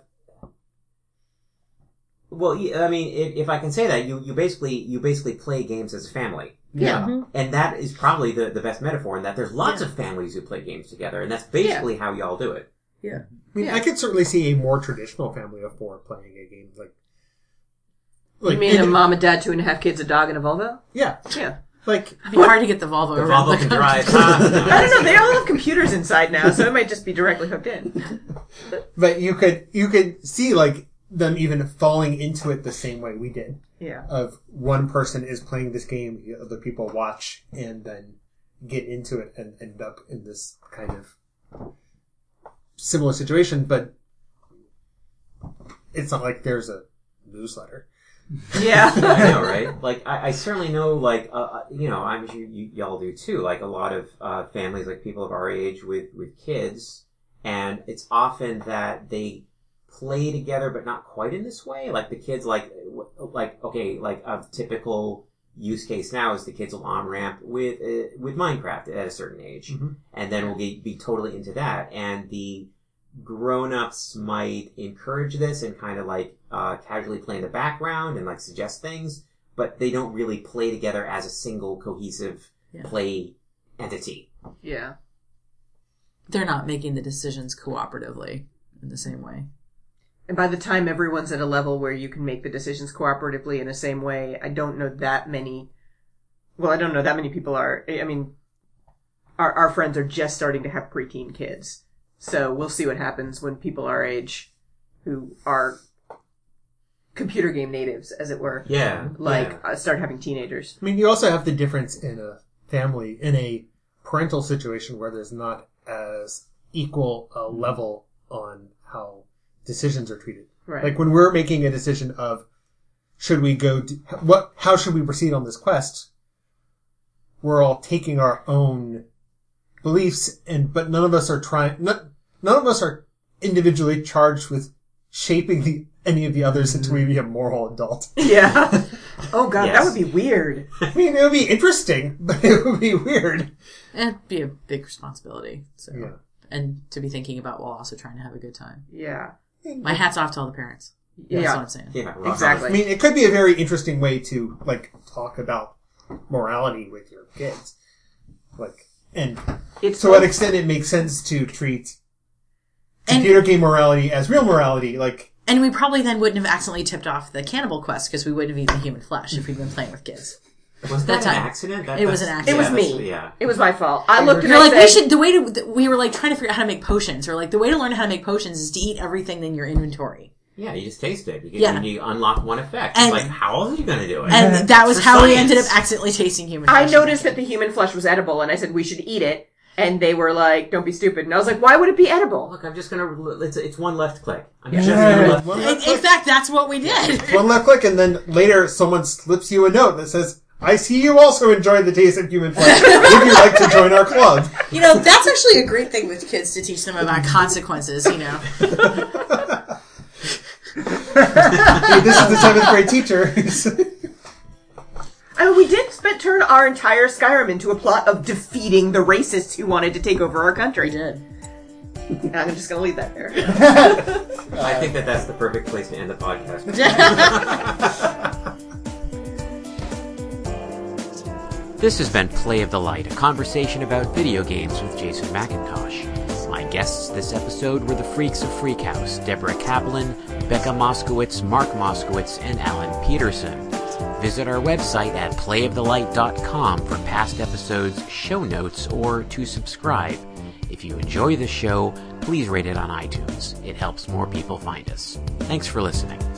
Well, I mean, if I can say that, you basically play games as a family. Yeah. Mm-hmm. And that is probably the best metaphor in that there's lots of families who play games together, and that's basically how y'all do it. Yeah. I mean, I could certainly see a more traditional family of 4 playing a game like you mean a mom, a dad, 2.5 kids, a dog, and a Volvo? Yeah. Yeah. Like, it'd be hard to get the Volvo The around Volvo the can drive. I don't know. They all have computers inside now, so it might just be directly hooked in. But you could see like them even falling into it the same way we did. Yeah. Of one person is playing this game, other people watch and then get into it and end up in this kind of similar situation, but it's not like there's a newsletter. Yeah. I know, right? Like, I certainly know, like, I'm sure y'all do too, like, a lot of families, like, people of our age with kids, and it's often that they play together, but not quite in this way. Like, the kids, like a typical use case now is the kids will on-ramp with Minecraft at a certain age, and then we'll be totally into that, and the grown-ups might encourage this and kind of like casually play in the background and like suggest things, but they don't really play together as a single cohesive play entity. Yeah. They're not making the decisions cooperatively in the same way. And by the time everyone's at a level where you can make the decisions cooperatively in the same way, I don't know that many people are, I mean, our friends are just starting to have preteen kids. So we'll see what happens when people our age who are computer game natives, as it were, start having teenagers. I mean, you also have the difference in a family, in a parental situation where there's not as equal a level on how decisions are treated. Right. Like when we're making a decision of should we go how should we proceed on this quest, we're all taking our own beliefs but none of us are individually charged with shaping any of the others until we be a moral adult. Yeah. Oh god, that would be weird. I mean, it would be interesting, but it would be weird. It'd be a big responsibility. So. Yeah. And to be thinking about while also trying to have a good time. Yeah. My hat's off to all the parents. That's what I'm saying. Yeah, exactly. I mean, it could be a very interesting way to, like, talk about morality with your kids. Like, and to what extent it makes sense to treat computer game morality as real morality, like... And we probably then wouldn't have accidentally tipped off the cannibal quest because we wouldn't have eaten human flesh if we'd been playing with kids. Was That that an time. accident? It was an accident. It was that's- me. Yeah. It was my fault. I looked and You're I like, said, we were like trying to figure out how to make potions. Or like, the way to learn how to make potions is to eat everything in your inventory. Yeah, you just taste it. Yeah. You unlock one effect. And- It's like, how else are you going to do it? And that was For how we science. ended up accidentally tasting human I flesh. noticed that the human flesh was edible, and I said we should eat it. And they were like, "Don't be stupid." And I was like, "Why would it be edible?" Look, I'm just going to... It's one left click. I'm Yeah. just going to left One In, left in click, fact, that's what we did. one left click, and then later someone slips you a note that says, "I see you also enjoy the taste of human flesh. Would you like to join our club?" You know, that's actually a great thing with kids to teach them about consequences, you know. Hey, this is the 7th grade teacher. I mean, we did turn our entire Skyrim into a plot of defeating the racists who wanted to take over our country. We did. And I'm just going to leave that there. I think that's the perfect place to end the podcast. This has been Play of the Light, a conversation about video games with Jason McIntosh. My guests this episode were the Freaks of Freak House, Deborah Kaplan, Becca Moskowitz, Mark Moskowitz, and Alan Peterson. Visit our website at playofthelight.com for past episodes, show notes, or to subscribe. If you enjoy the show, please rate it on iTunes. It helps more people find us. Thanks for listening.